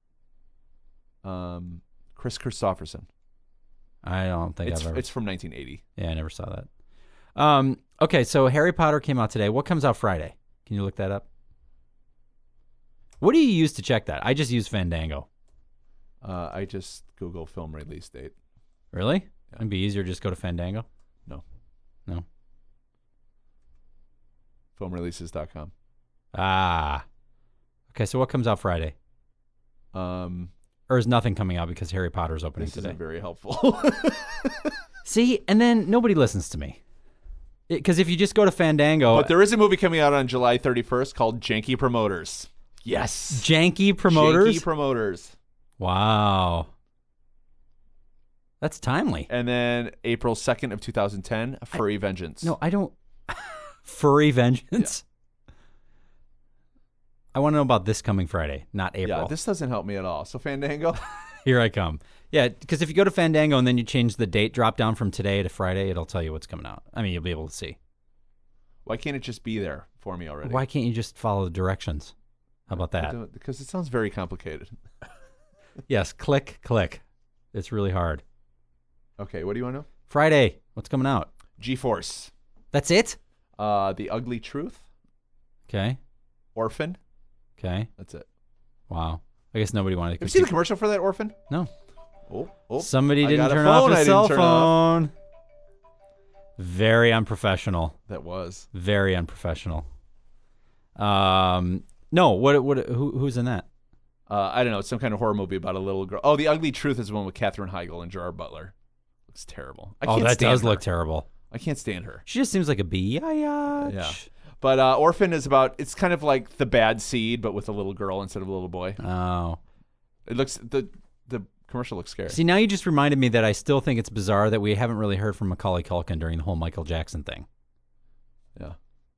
Chris Christopherson. I don't think It's I've ever. it's from 1980. Yeah, I never saw that. Okay, so Harry Potter came out today. What comes out Friday? Can you look that up? What do you use to check that? I just use Fandango. I just Google film release date. Really? Yeah. It'd be easier to just go to Fandango? No. No. Filmreleases.com. Ah. Okay, so what comes out Friday? Or is nothing coming out because Harry Potter's opening This today? isn't very helpful. See, and then nobody listens to me. Because if you just go to Fandango... But there is a movie coming out on July 31st called Janky Promoters. Yes. Janky Promoters? Janky Promoters. Wow. That's timely. And then April 2nd of 2010, Furry Vengeance. No, I don't... Furry Vengeance? Yeah. I want to know about this coming Friday, not April. Yeah, this doesn't help me at all. So Fandango. Here I come. Yeah, because if you go to Fandango and then you change the date drop down from today to Friday, it'll tell you what's coming out. I mean, you'll be able to see. Why can't it just be there for me already? Why can't you just follow the directions? How about that? Because it sounds very complicated. Yes, click. It's really hard. Okay, what do you want to know? Friday, what's coming out? G-Force. That's it? The Ugly Truth. Okay. Orphan. Okay. That's it. Wow. I guess nobody wanted to. Have you seen the commercial for that Orphan? No. Oh. Somebody I didn't got a turn phone off I his didn't cell turn off. phone. Very unprofessional. That was. Very unprofessional. No. Who's in that? I don't know. It's some kind of horror movie about a little girl. Oh, The Ugly Truth is the one with Katherine Heigl and Gerard Butler. Looks terrible. I can't That stand does her. look terrible. I can't stand her. She just seems like a bee. Yeah. But Orphan is about, it's kind of like The Bad Seed, but with a little girl instead of a little boy. Oh. It looks, the commercial looks scary. See, now you just reminded me that I still think it's bizarre that we haven't really heard from Macaulay Culkin during the whole Michael Jackson thing. Yeah.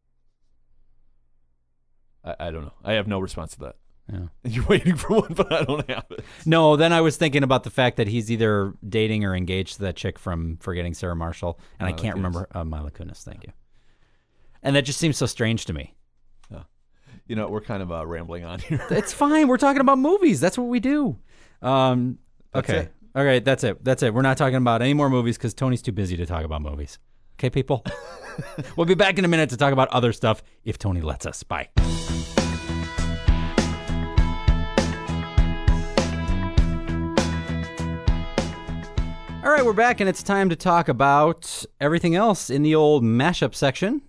I don't know. I have no response to that. Yeah. You're waiting for one, but I don't have it. No, then I was thinking about the fact that he's either dating or engaged to that chick from Forgetting Sarah Marshall, and I can't remember. Mila Kunis, thank you. And that just seems so strange to me. You know, we're kind of rambling on here. It's fine. We're talking about movies. That's what we do. Okay. it. All right. That's it. We're not talking about any more movies because Tony's too busy to talk about movies. Okay, people? We'll be back in a minute to talk about other stuff if Tony lets us. Bye. All right, we're back, and it's time to talk about everything else in the old mashup section.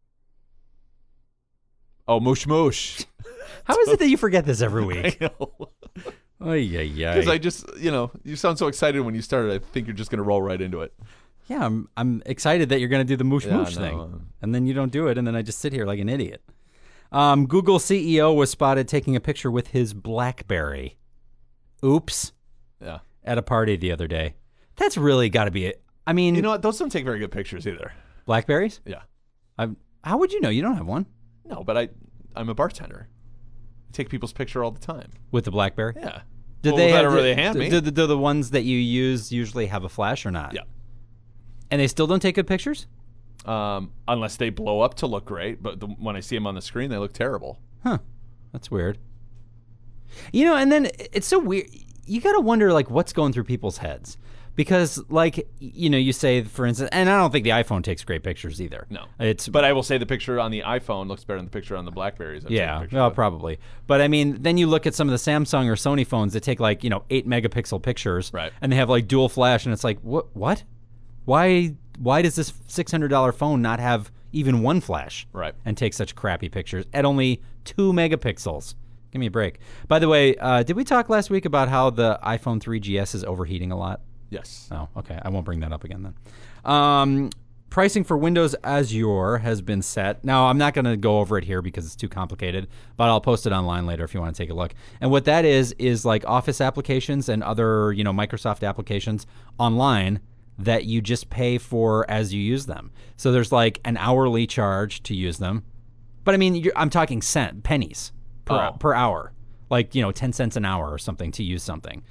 Oh, moosh moosh. How is it that you forget this every week? I know. Because I just, you sound so excited when you started. I think you're just going to roll right into it. Yeah, I'm excited that you're going to do the moosh moosh no. thing. And then you don't do it, and then I just sit here like an idiot. Google CEO was spotted taking a picture with his BlackBerry. Oops. Yeah. At a party the other day. That's really got to be it. I mean... You know what? Those don't take very good pictures either. BlackBerries? Yeah. How would you know? You don't have one. No, but I'm a bartender. I take people's picture all the time. With the BlackBerry? Yeah. Did well, they have whatever they hand me. Do the ones that you use usually have a flash or not? Yeah. And they still don't take good pictures? Unless they blow up to look great, but when I see them on the screen, they look terrible. Huh. That's weird. And then it's so weird. You got to wonder, like, what's going through people's heads. Because, like, you say, for instance, and I don't think the iPhone takes great pictures either. No. But I will say the picture on the iPhone looks better than the picture on the BlackBerries. Yeah, well, probably. But, I mean, then you look at some of the Samsung or Sony phones that take, like, 8-megapixel pictures. Right. And they have, like, dual flash, and it's like, what? Why does this $600 phone not have, even one flash, Right. and take such crappy pictures at only 2 megapixels. Give me a break. By the way, did we talk last week about how the iPhone 3GS is overheating a lot? Yes. Oh, okay. I won't bring that up again then. Pricing for Windows Azure has been set. Now, I'm not going to go over it here because it's too complicated, but I'll post it online later if you want to take a look. And what that is like Office applications and other, Microsoft applications online that you just pay for as you use them. So there's like an hourly charge to use them. But I mean, I'm talking pennies per hour, like 10 cents an hour or something to use something.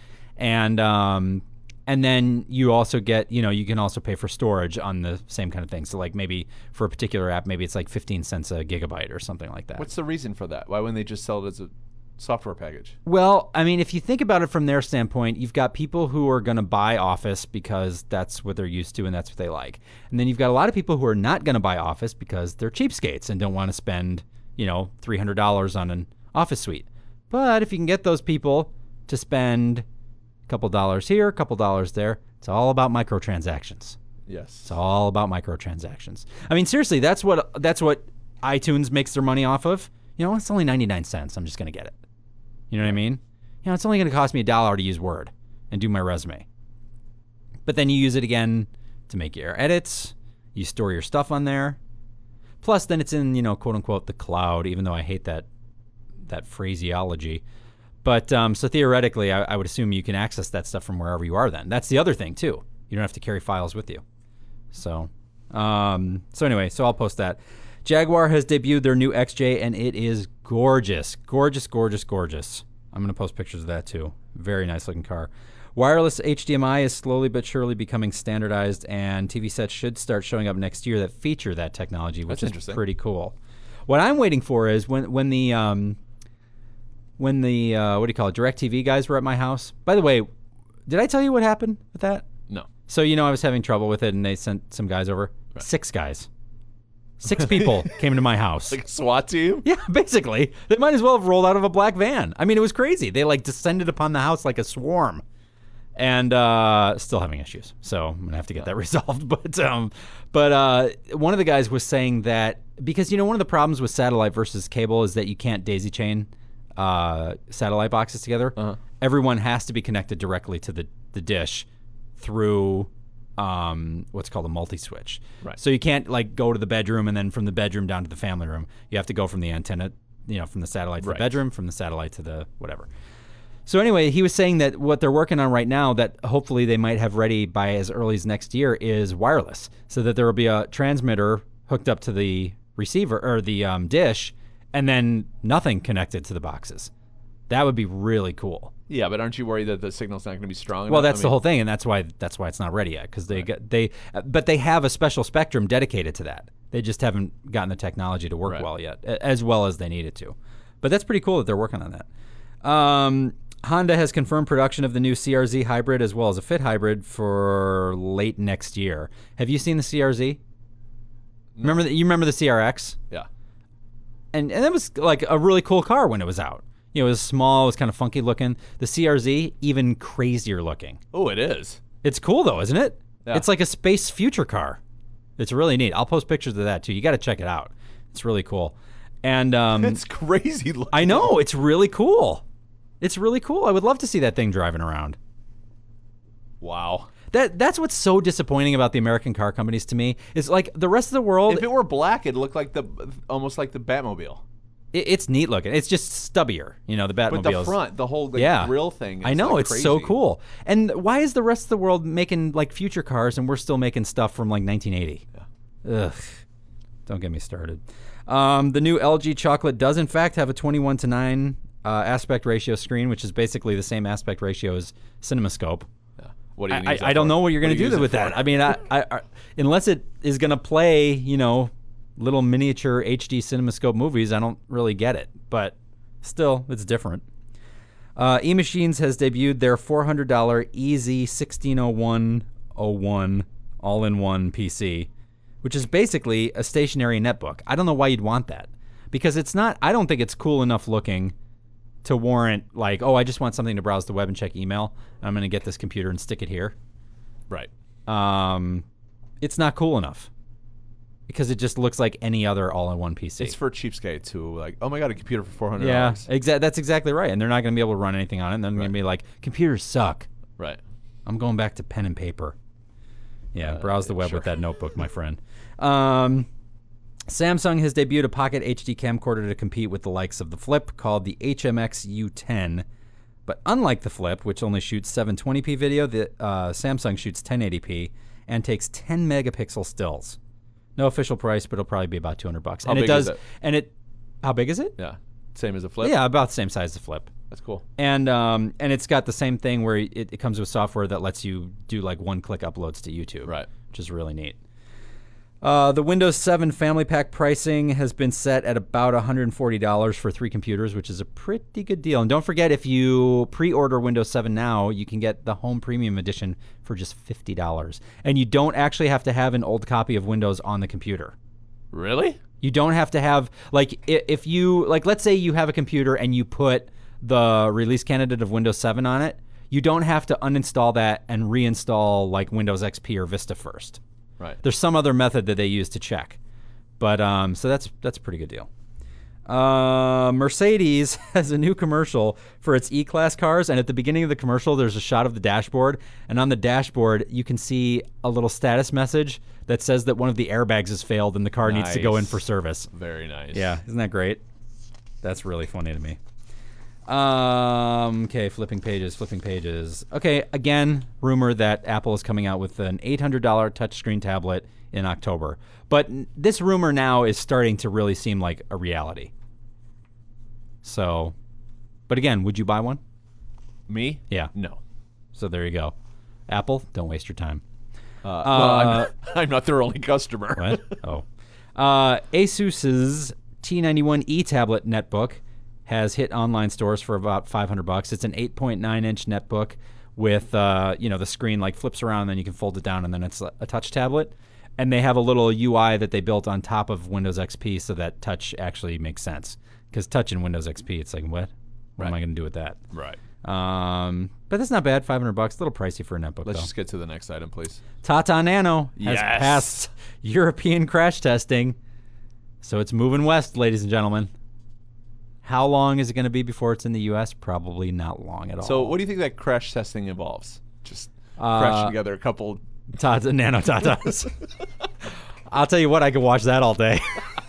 And then you also get, you can also pay for storage on the same kind of thing. So like maybe for a particular app, maybe it's like 15 cents a gigabyte or something like that. What's the reason for that? Why wouldn't they just sell it as a software package? Well, I mean, if you think about it from their standpoint, you've got people who are going to buy Office because that's what they're used to and that's what they like. And then you've got a lot of people who are not going to buy Office because they're cheapskates and don't want to spend, $300 on an Office suite. But if you can get those people to spend couple dollars here, couple dollars there. It's all about microtransactions. Yes. It's all about microtransactions. I mean, seriously, that's what iTunes makes their money off of. It's only 99 cents. I'm just going to get it. You know what I mean? It's only going to cost me $1 to use Word and do my resume. But then you use it again to make your edits. You store your stuff on there. Plus, then it's in, quote unquote, the cloud, even though I hate that phraseology. But so theoretically, I would assume you can access that stuff from wherever you are then. That's the other thing, too. You don't have to carry files with you. So anyway, I'll post that. Jaguar has debuted their new XJ, and it is gorgeous. Gorgeous, gorgeous, gorgeous. I'm going to post pictures of that, too. Very nice-looking car. Wireless HDMI is slowly but surely becoming standardized, and TV sets should start showing up next year that feature that technology, which is pretty cool. What I'm waiting for is when the what do you call it, DirecTV guys were at my house. By the way, did I tell you what happened with that? No. So, I was having trouble with it, and they sent some guys over. Right. 6 guys. 6 people came to my house. Like a SWAT team? Yeah, basically. They might as well have rolled out of a black van. I mean, it was crazy. They, descended upon the house like a swarm. And still having issues. So I'm going to have to get that resolved. But one of the guys was saying that, because, one of the problems with satellite versus cable is that you can't daisy chain satellite boxes together. Uh-huh. Everyone has to be connected directly to the dish through what's called a multi-switch. Right. So you can't go to the bedroom and then from the bedroom down to the family room. You have to go from the antenna, from the satellite to the bedroom, from the satellite to the whatever. So anyway, he was saying that what they're working on right now that hopefully they might have ready by as early as next year is wireless, so that there will be a transmitter hooked up to the receiver or the dish, and then nothing connected to the boxes. That would be really cool. Yeah, but aren't you worried that the signal's not going to be strong enough? Well, that's the whole thing, and that's why it's not ready yet, because but they have a special spectrum dedicated to that. They just haven't gotten the technology to work well yet, as well as they need it to. But that's pretty cool that they're working on that. Honda has confirmed production of the new CRZ hybrid as well as a Fit hybrid for late next year. Have you seen the CRZ? No. You remember the CRX? Yeah. And that was like a really cool car when it was out. It was small, it was kind of funky looking. The CRZ, even crazier looking. Oh, it is. It's cool though, isn't it? Yeah. It's like a space future car. It's really neat. I'll post pictures of that too. You got to check it out. It's really cool. And it's crazy looking. I know, it's really cool. It's really cool. I would love to see that thing driving around. Wow. That's what's so disappointing about the American car companies to me is like the rest of the world. If it were black, it'd look like almost like the Batmobile. It's neat looking. It's just stubbier, the Batmobile. But the front, the whole grill thing. I know, it's crazy. so cool. And why is the rest of the world making future cars and we're still making stuff from 1980? Yeah. Ugh. Don't get me started. The new LG chocolate does in fact have a 21:9 aspect ratio screen, which is basically the same aspect ratio as CinemaScope. Yeah. What do you use I don't know what you're going to do with that. I mean, I unless it is going to play, little miniature HD CinemaScope movies, I don't really get it. But still, it's different. eMachines has debuted their $400 Easy 160101 all-in-one PC, which is basically a stationary netbook. I don't know why you'd want that, because it's not. I don't think it's cool enough looking to warrant I just want something to browse the web and check email. I'm going to get this computer and stick it here. Right. It's not cool enough. because it just looks like any other all-in-one PC. It's for cheapskates who like, oh my god, a computer for $400. Yeah, that's exactly right. And they're not going to be able to run anything on it. And they're going to be like, computers suck. Right. I'm going back to pen and paper. Yeah, browse the web sure. with that notebook, my friend. Samsung has debuted a Pocket HD camcorder to compete with the likes of the Flip called the HMX U10. But unlike the Flip, which only shoots 720p video, the Samsung shoots 1080p and takes 10 megapixel stills. No official price, but it'll probably be about $200. How big is it? How big is it? Yeah. Same as a Flip? Yeah, about the same size as the Flip. That's cool. And it's got the same thing where it comes with software that lets you do like one-click uploads to YouTube. Right. Which is really neat. The Windows 7 Family Pack pricing has been set at about $140 for 3 computers, which is a pretty good deal. And don't forget, if you pre-order Windows 7 now, you can get the Home Premium Edition for just $50. And you don't actually have to have an old copy of Windows on the computer. Really? You don't have to have, like, if you, like, let's say you have a computer and you put the release candidate of Windows 7 on it, you don't have to uninstall that and reinstall, like, Windows XP or Vista first. Right. There's some other method that they use to check. But, so that's a pretty good deal. Mercedes has a new commercial for its E-Class cars, and at the beginning of the commercial, there's a shot of the dashboard, and on the dashboard, you can see a little status message that says that one of the airbags has failed and the car needs to go in for service. Very nice. Yeah, isn't that great? That's really funny to me. Okay, flipping pages. Okay, again, rumor that Apple is coming out with an $800 touchscreen tablet in October. But this rumor now is starting to really seem like a reality. So, but again, would you buy one? Me? Yeah. No. So there you go. Apple, don't waste your time. Well, I'm not their only customer. What? Oh. Asus's T91E tablet netbook has hit online stores for about $500. It's an 8.9-inch netbook with, the screen like flips around, and then you can fold it down, and then it's a touch tablet. And they have a little UI that they built on top of Windows XP so that touch actually makes sense. Because touch in Windows XP, it's like, what? What am I going to do with that? Right. But that's not bad, $500. A little pricey for a netbook, Let's though. just get to the next item, please. Tata Nano has Yes. passed European crash testing. So it's moving west, ladies and gentlemen. How long is it going to be before it's in the U.S.? Probably not long at all. So what do you think that crash testing involves? Just crashing together a couple... Nano Tatas. I'll tell you what, I could watch that all day.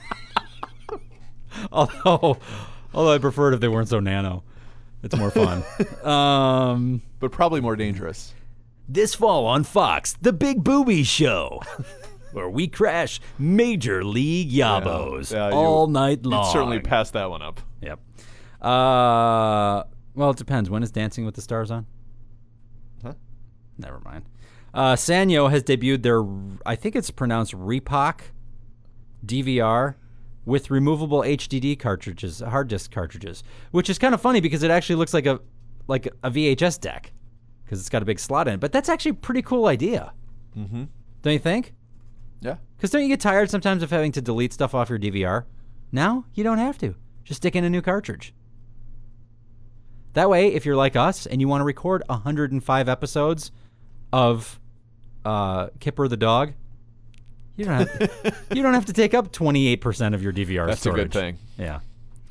although I prefer it if they weren't so nano. It's more fun. But probably more dangerous. This fall on Fox, The Big Booby Show, where we crash Major League Yabos all night long. You'd certainly pass that one up. Yep. Well, it depends. When is Dancing with the Stars on? Huh? Never mind. Sanyo has debuted their, I think it's pronounced Repoc DVR with removable HDD cartridges, hard disk cartridges, which is kind of funny because it actually looks like a VHS deck because it's got a big slot in it. But that's actually a pretty cool idea. Mm-hmm. Don't you think? Yeah. Because don't you get tired sometimes of having to delete stuff off your DVR? Now you don't have to. Just stick in a new cartridge. That way, if you're like us and you want to record 105 episodes of Kipper the dog, you don't have to take up 28% of your DVR That's storage. a good thing. Yeah.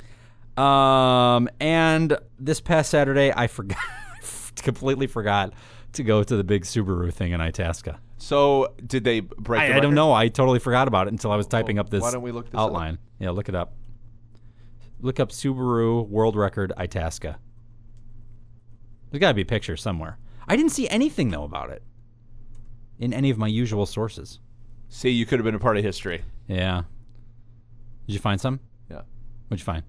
And this past Saturday, I completely forgot to go to the big Subaru thing in Itasca. So did they break the I record? don't know. I totally forgot about it until I was typing up this why don't we look this outline. up? Yeah, look it up. Look up Subaru World Record Itasca. There's got to be a picture somewhere. I didn't see anything, though, about it in any of my usual sources. See, you could have been a part of history. Yeah. Did you find some? Yeah. What'd you find?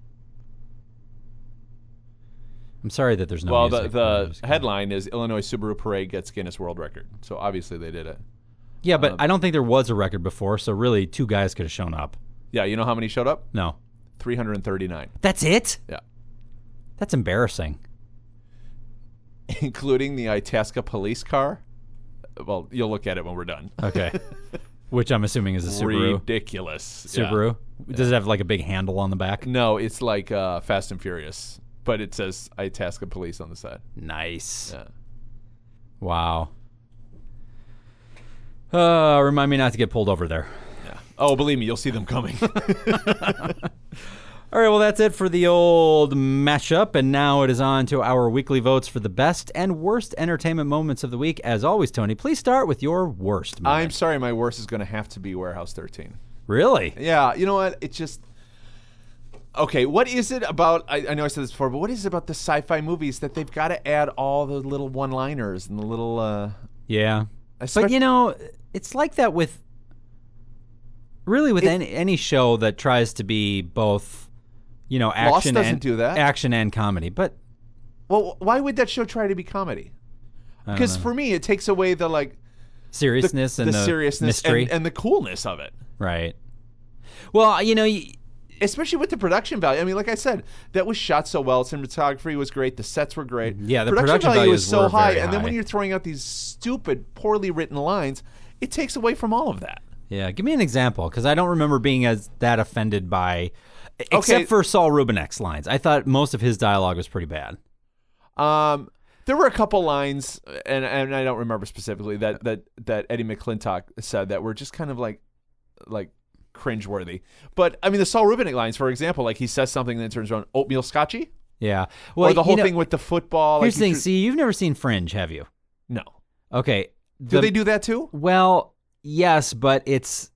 I'm sorry that there's no Well, music. the headline is Illinois Subaru Parade gets Guinness World Record. So obviously they did it. Yeah, but I don't think there was a record before, so really 2 guys could have shown up. Yeah, you know how many showed up? No. 339. That's it? Yeah. That's embarrassing. Including the Itasca police car. Well, you'll look at it when we're done. Okay. Which I'm assuming is a Subaru. Ridiculous. Subaru? Yeah. Does it have like a big handle on the back? No, it's like Fast and Furious, but it says Itasca Police on the side. Nice. Yeah. Wow. Remind me not to get pulled over there. Yeah. Oh, believe me, you'll see them coming. All right, well, that's it for the old mashup, and now it is on to our weekly votes for the best and worst entertainment moments of the week. As always, Tony, please start with your worst moment. I'm sorry, my worst is going to have to be Warehouse 13. Really? Yeah, you know what? It just... Okay, what is it about... I know I said this before, but what is it about the sci-fi movies that they've got to add all the little one-liners and the little... Yeah. But, you know, it's like that with... Really, with any show that tries to be both... You know, Lost doesn't do that. Action and comedy, but well, why would that show try to be comedy? Because for me, it takes away the seriousness and the seriousness mystery and the coolness of it. Right. Well, you know, especially with the production value. I mean, like I said, that was shot so well. Cinematography was great. The sets were great. Yeah, the production value was so high. And then high. when you're throwing out these stupid, poorly written lines, it takes away from all of that. Yeah, give me an example, because I don't remember being that offended by. Except for Saul Rubinek's lines. I thought most of his dialogue was pretty bad. There were a couple lines, and I don't remember specifically, that Eddie McClintock said that were just kind of like cringeworthy. But, I mean, the Saul Rubinek lines, for example, like he says something and then turns around, oatmeal scotchy? Yeah. Well, or the whole thing with the football. Here's the thing. See, you've never seen Fringe, have you? No. Okay. Do they do that too? Well, yes, but it's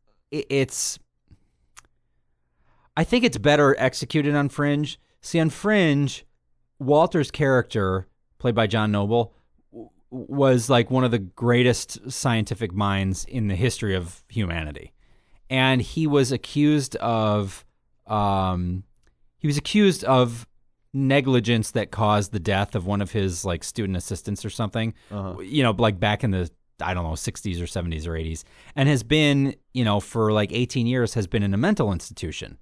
I think it's better executed on Fringe. See, on Fringe, Walter's character, played by John Noble, was like one of the greatest scientific minds in the history of humanity. And he was accused of negligence that caused the death of one of his like student assistants or something. You know, like back in the 60s or 70s or 80s, and has been, for like 18 years has been in a mental institution.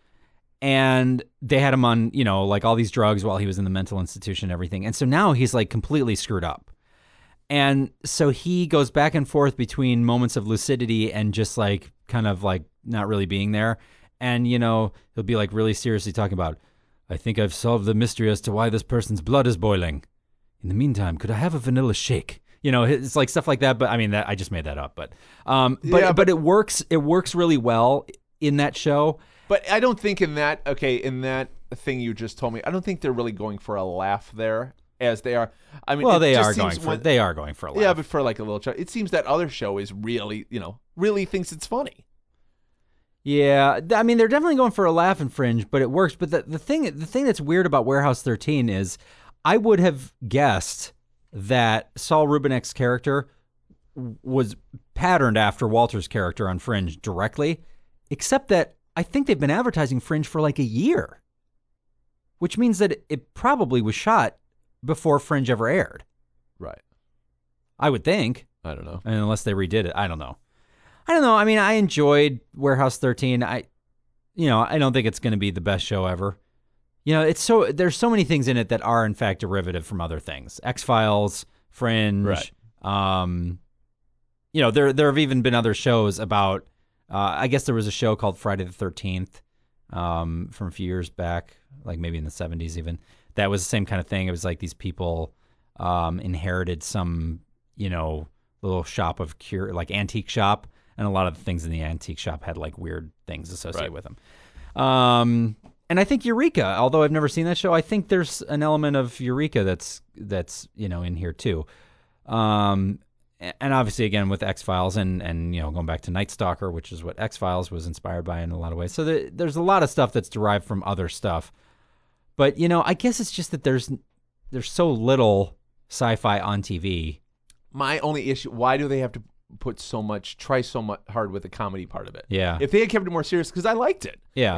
And they had him on, like all these drugs while he was in the mental institution and everything. And so now he's like completely screwed up. And so he goes back and forth between moments of lucidity and just like kind of like not really being there. And, he'll be like really seriously talking about, I think I've solved the mystery as to why this person's blood is boiling. In the meantime, could I have a vanilla shake? It's like stuff like that. But I mean, I just made that up. But it works. It works really well in that show. But I don't think in that thing you just told me, I don't think they're really going for a laugh there as they are. I mean, they are going for a laugh. Yeah, but for like a little child. It seems that other show is really, really thinks it's funny. Yeah, I mean, they're definitely going for a laugh in Fringe, but it works. But the thing that's weird about Warehouse 13 is I would have guessed that Saul Rubinek's character was patterned after Walter's character on Fringe directly, except that I think they've been advertising Fringe for like a year, which means that it probably was shot before Fringe ever aired. Right. I would think. I don't know. And unless they redid it. I don't know. I mean, I enjoyed Warehouse 13. I don't think it's going to be the best show ever. There's so many things in it that are in fact derivative from other things. X-Files, Fringe. Right. There have even been other shows about, I guess there was a show called Friday the 13th from a few years back, like maybe in the 70s even. That was the same kind of thing. It was like these people inherited some, little shop of like antique shop, and a lot of the things in the antique shop had like weird things associated with them. And I think Eureka, although I've never seen that show, I think there's an element of Eureka that's in here too. And obviously, again, with X-Files and going back to Night Stalker, which is what X-Files was inspired by in a lot of ways. So there's a lot of stuff that's derived from other stuff. But, I guess it's just that there's so little sci-fi on TV. My only issue, why do they have to try so much hard with the comedy part of it? Yeah. If they had kept it more serious, because I liked it. Yeah.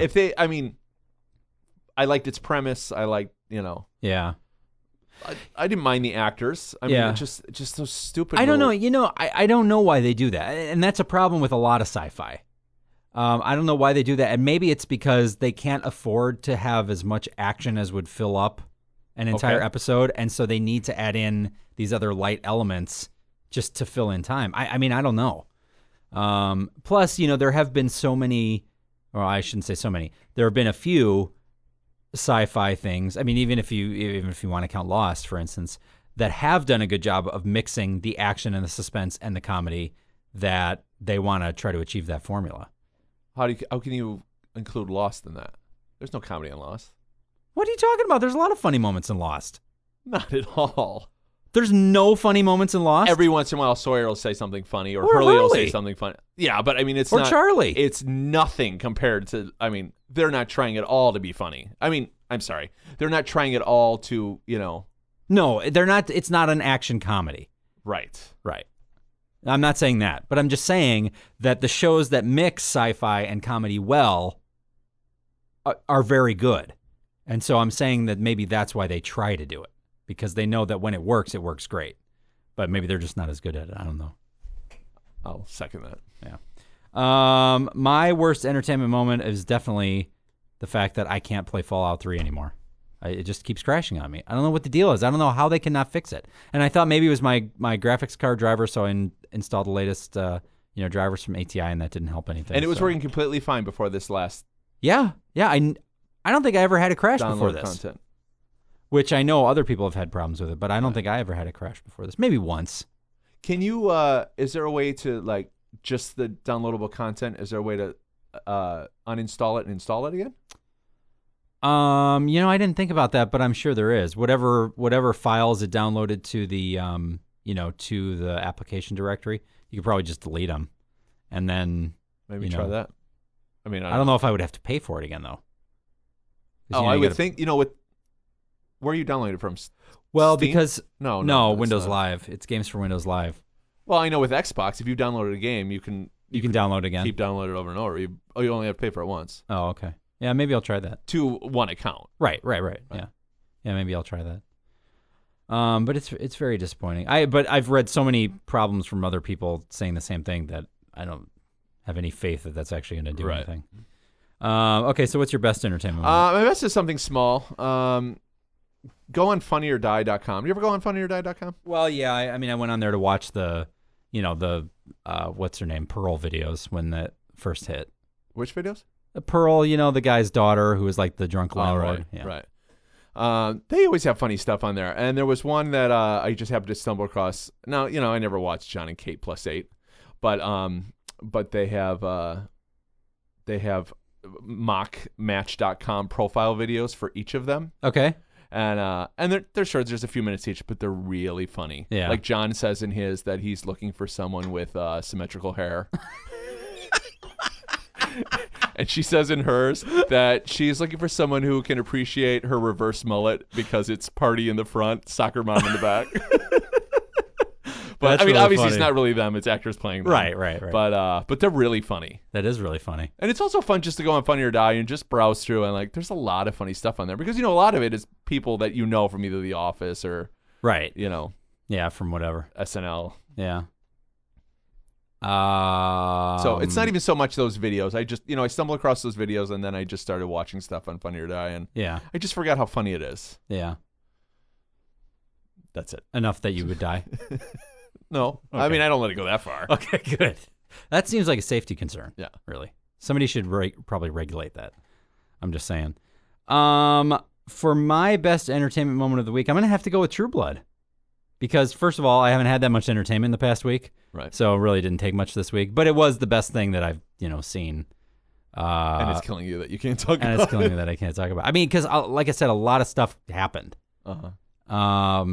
I liked its premise. I liked, Yeah. I didn't mind the actors. I mean, it's just so stupid. I don't know. I don't know why they do that. And that's a problem with a lot of sci-fi. I don't know why they do that. And maybe it's because they can't afford to have as much action as would fill up an entire episode. And so they need to add in these other light elements just to fill in time. I mean, I don't know. Plus, there have been so many, or I shouldn't say so many. There have been a few sci-fi things. I mean, even if you want to count Lost, for instance, that have done a good job of mixing the action and the suspense and the comedy that they want to try to achieve that formula. How can you include Lost in that? There's no comedy in Lost. What are you talking about? There's a lot of funny moments in Lost. Not at all. There's no funny moments in Lost? Every once in a while, Sawyer will say something funny, or Or Hurley will Hurley. say something funny. Yeah, but I mean, it's Or not. Charlie. It's nothing compared to. I mean, they're not trying at all to be funny. I mean, I'm sorry, they're not trying at all to. No, they're not. It's not an action comedy. Right. Right. I'm not saying that, but I'm just saying that the shows that mix sci-fi and comedy well are very good. And so I'm saying that maybe that's why they try to do it, because they know that when it works great. But maybe they're just not as good at it. I don't know. I'll second that. Yeah. My worst entertainment moment is definitely the fact that I can't play Fallout 3 anymore. It just keeps crashing on me. I don't know what the deal is. I don't know how they cannot fix it. And I thought maybe it was my graphics card driver, so I installed the latest drivers from ATI, and that didn't help anything. And it was so. working completely fine before this last Yeah. I don't think I ever had a crash before download this. content. Which I know other people have had problems with it, but I don't think I ever had a crash before this. Maybe once. Can you? Is there a way to like just the downloadable content? Is there a way to uninstall it and install it again? I didn't think about that, but I'm sure there is. Whatever files it downloaded to the to the application directory, you could probably just delete them, and then Maybe try that. I mean, I don't know if I would have to pay for it again though. 'Cause, I would think with where are you downloading it from? Well, Steam? because no, it's Windows not. Live. It's games for Windows Live. Well, I know with Xbox, if you downloaded a game, you can download again. keep downloading it over and over. You only have to pay for it once Oh, okay. Yeah, maybe I'll try that. to one account. Right. Yeah, maybe I'll try that. But it's very disappointing. But I've read so many problems from other people saying the same thing that I don't have any faith that that's actually going to do Right. anything. Okay, so what's your best entertainment moment? My best is something small. Go on funnyordie.com. You ever go on funnyordie.com? Well, yeah, I mean, I went on there to watch the what's her name, Pearl videos when that first hit. Which videos? Pearl, the guy's daughter who was like the drunk landlord. Right. They always have funny stuff on there. And there was one that I just happened to stumble across. Now, I never watched John and Kate Plus 8, but they have mockmatch.com profile videos for each of them. Okay. And they're short. There's a few minutes each, but they're really funny. Yeah. Like John says in his that he's looking for someone with symmetrical hair. And she says in hers that she's looking for someone who can appreciate her reverse mullet because it's party in the front, soccer mom in the back. But That's I mean, really obviously funny. it's not really them; it's actors playing them. Right. But they're really funny, That is really funny. and it's also fun just to go on Funny or Die and just browse through. And like, there's a lot of funny stuff on there because a lot of it is people that from either The Office or Right. Yeah, from whatever. SNL. Yeah. So it's not even so much those videos. I just I stumbled across those videos and then I just started watching stuff on Funny or Die, and Yeah. I just forgot how funny it is. Yeah. That's it. Enough that you would die. No, I Okay. mean I don't let it go that far. Okay, good. That seems like a safety concern. Yeah. Really. Somebody should probably regulate that. I'm just saying. For my best entertainment moment of the week, I'm going to have to go with True Blood. Because, first of all, I haven't had that much entertainment in the past week. Right. So it really didn't take much this week. But it was the best thing that I've, seen. And it's killing you that you can't talk about And it's killing me that I can't talk about. I mean, because, like I said, a lot of stuff happened. Uh-huh.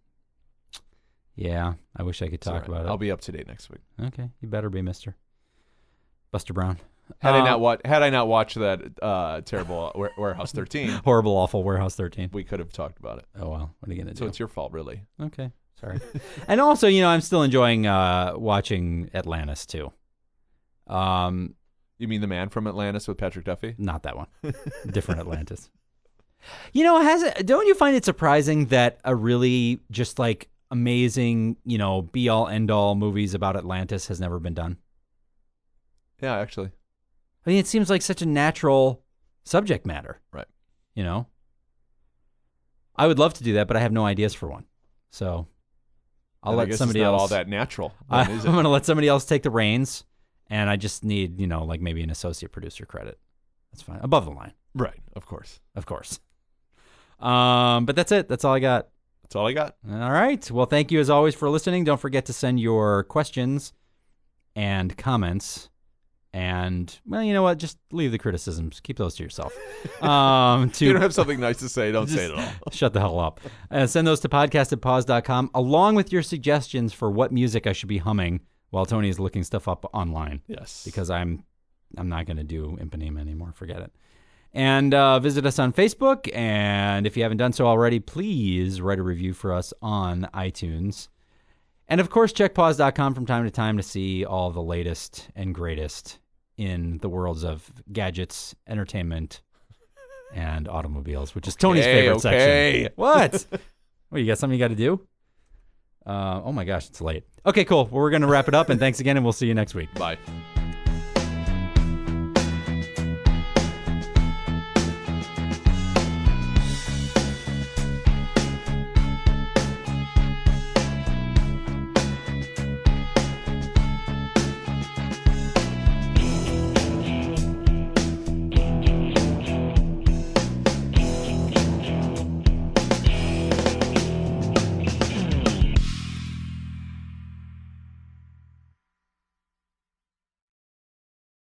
Yeah, I wish I could talk about it. I'll be up to date next week. Okay, you better be, Mr. Buster Brown. Had I not watched that terrible Warehouse 13, Horrible, awful Warehouse 13. we could have talked about it. Oh, well, what are you going to So do? it's your fault, really. Okay, sorry. And also, I'm still enjoying watching Atlantis, too. You mean The Man from Atlantis with Patrick Duffy? Not that one. Different Atlantis. Don't you find it surprising that a really just like amazing, be all end all movies about Atlantis has never been done? Yeah, actually. I mean, it seems like such a natural subject matter. Right. I would love to do that, but I have no ideas for one. So I'll And I let guess somebody it's not else. all that natural. I'm then, is it? going to let somebody else take the reins, and I just need, like maybe an associate producer credit. That's fine. Above the line, Right, of course. of course. But that's it. That's all I got. That's all I got. All right. Well, thank you as always for listening. Don't forget to send your questions and comments And, well, you know what? Just leave the criticisms. Keep those to yourself. If you don't have something nice to say, don't say it at all. Shut the hell up. Send those to podcast@pause.com along with your suggestions for what music I should be humming while Tony is looking stuff up online. Yes. Because I'm not going to do Impanema anymore. Forget it. And visit us on Facebook. And if you haven't done so already, please write a review for us on iTunes. And, of course, check pause.com from time to time to see all the latest and greatest in the worlds of gadgets, entertainment, and automobiles, which is Tony's favorite section. What? You got something you got to do? Oh, my gosh, it's late. Okay, cool. Well, we're going to wrap it up, and thanks again, and we'll see you next week. Bye.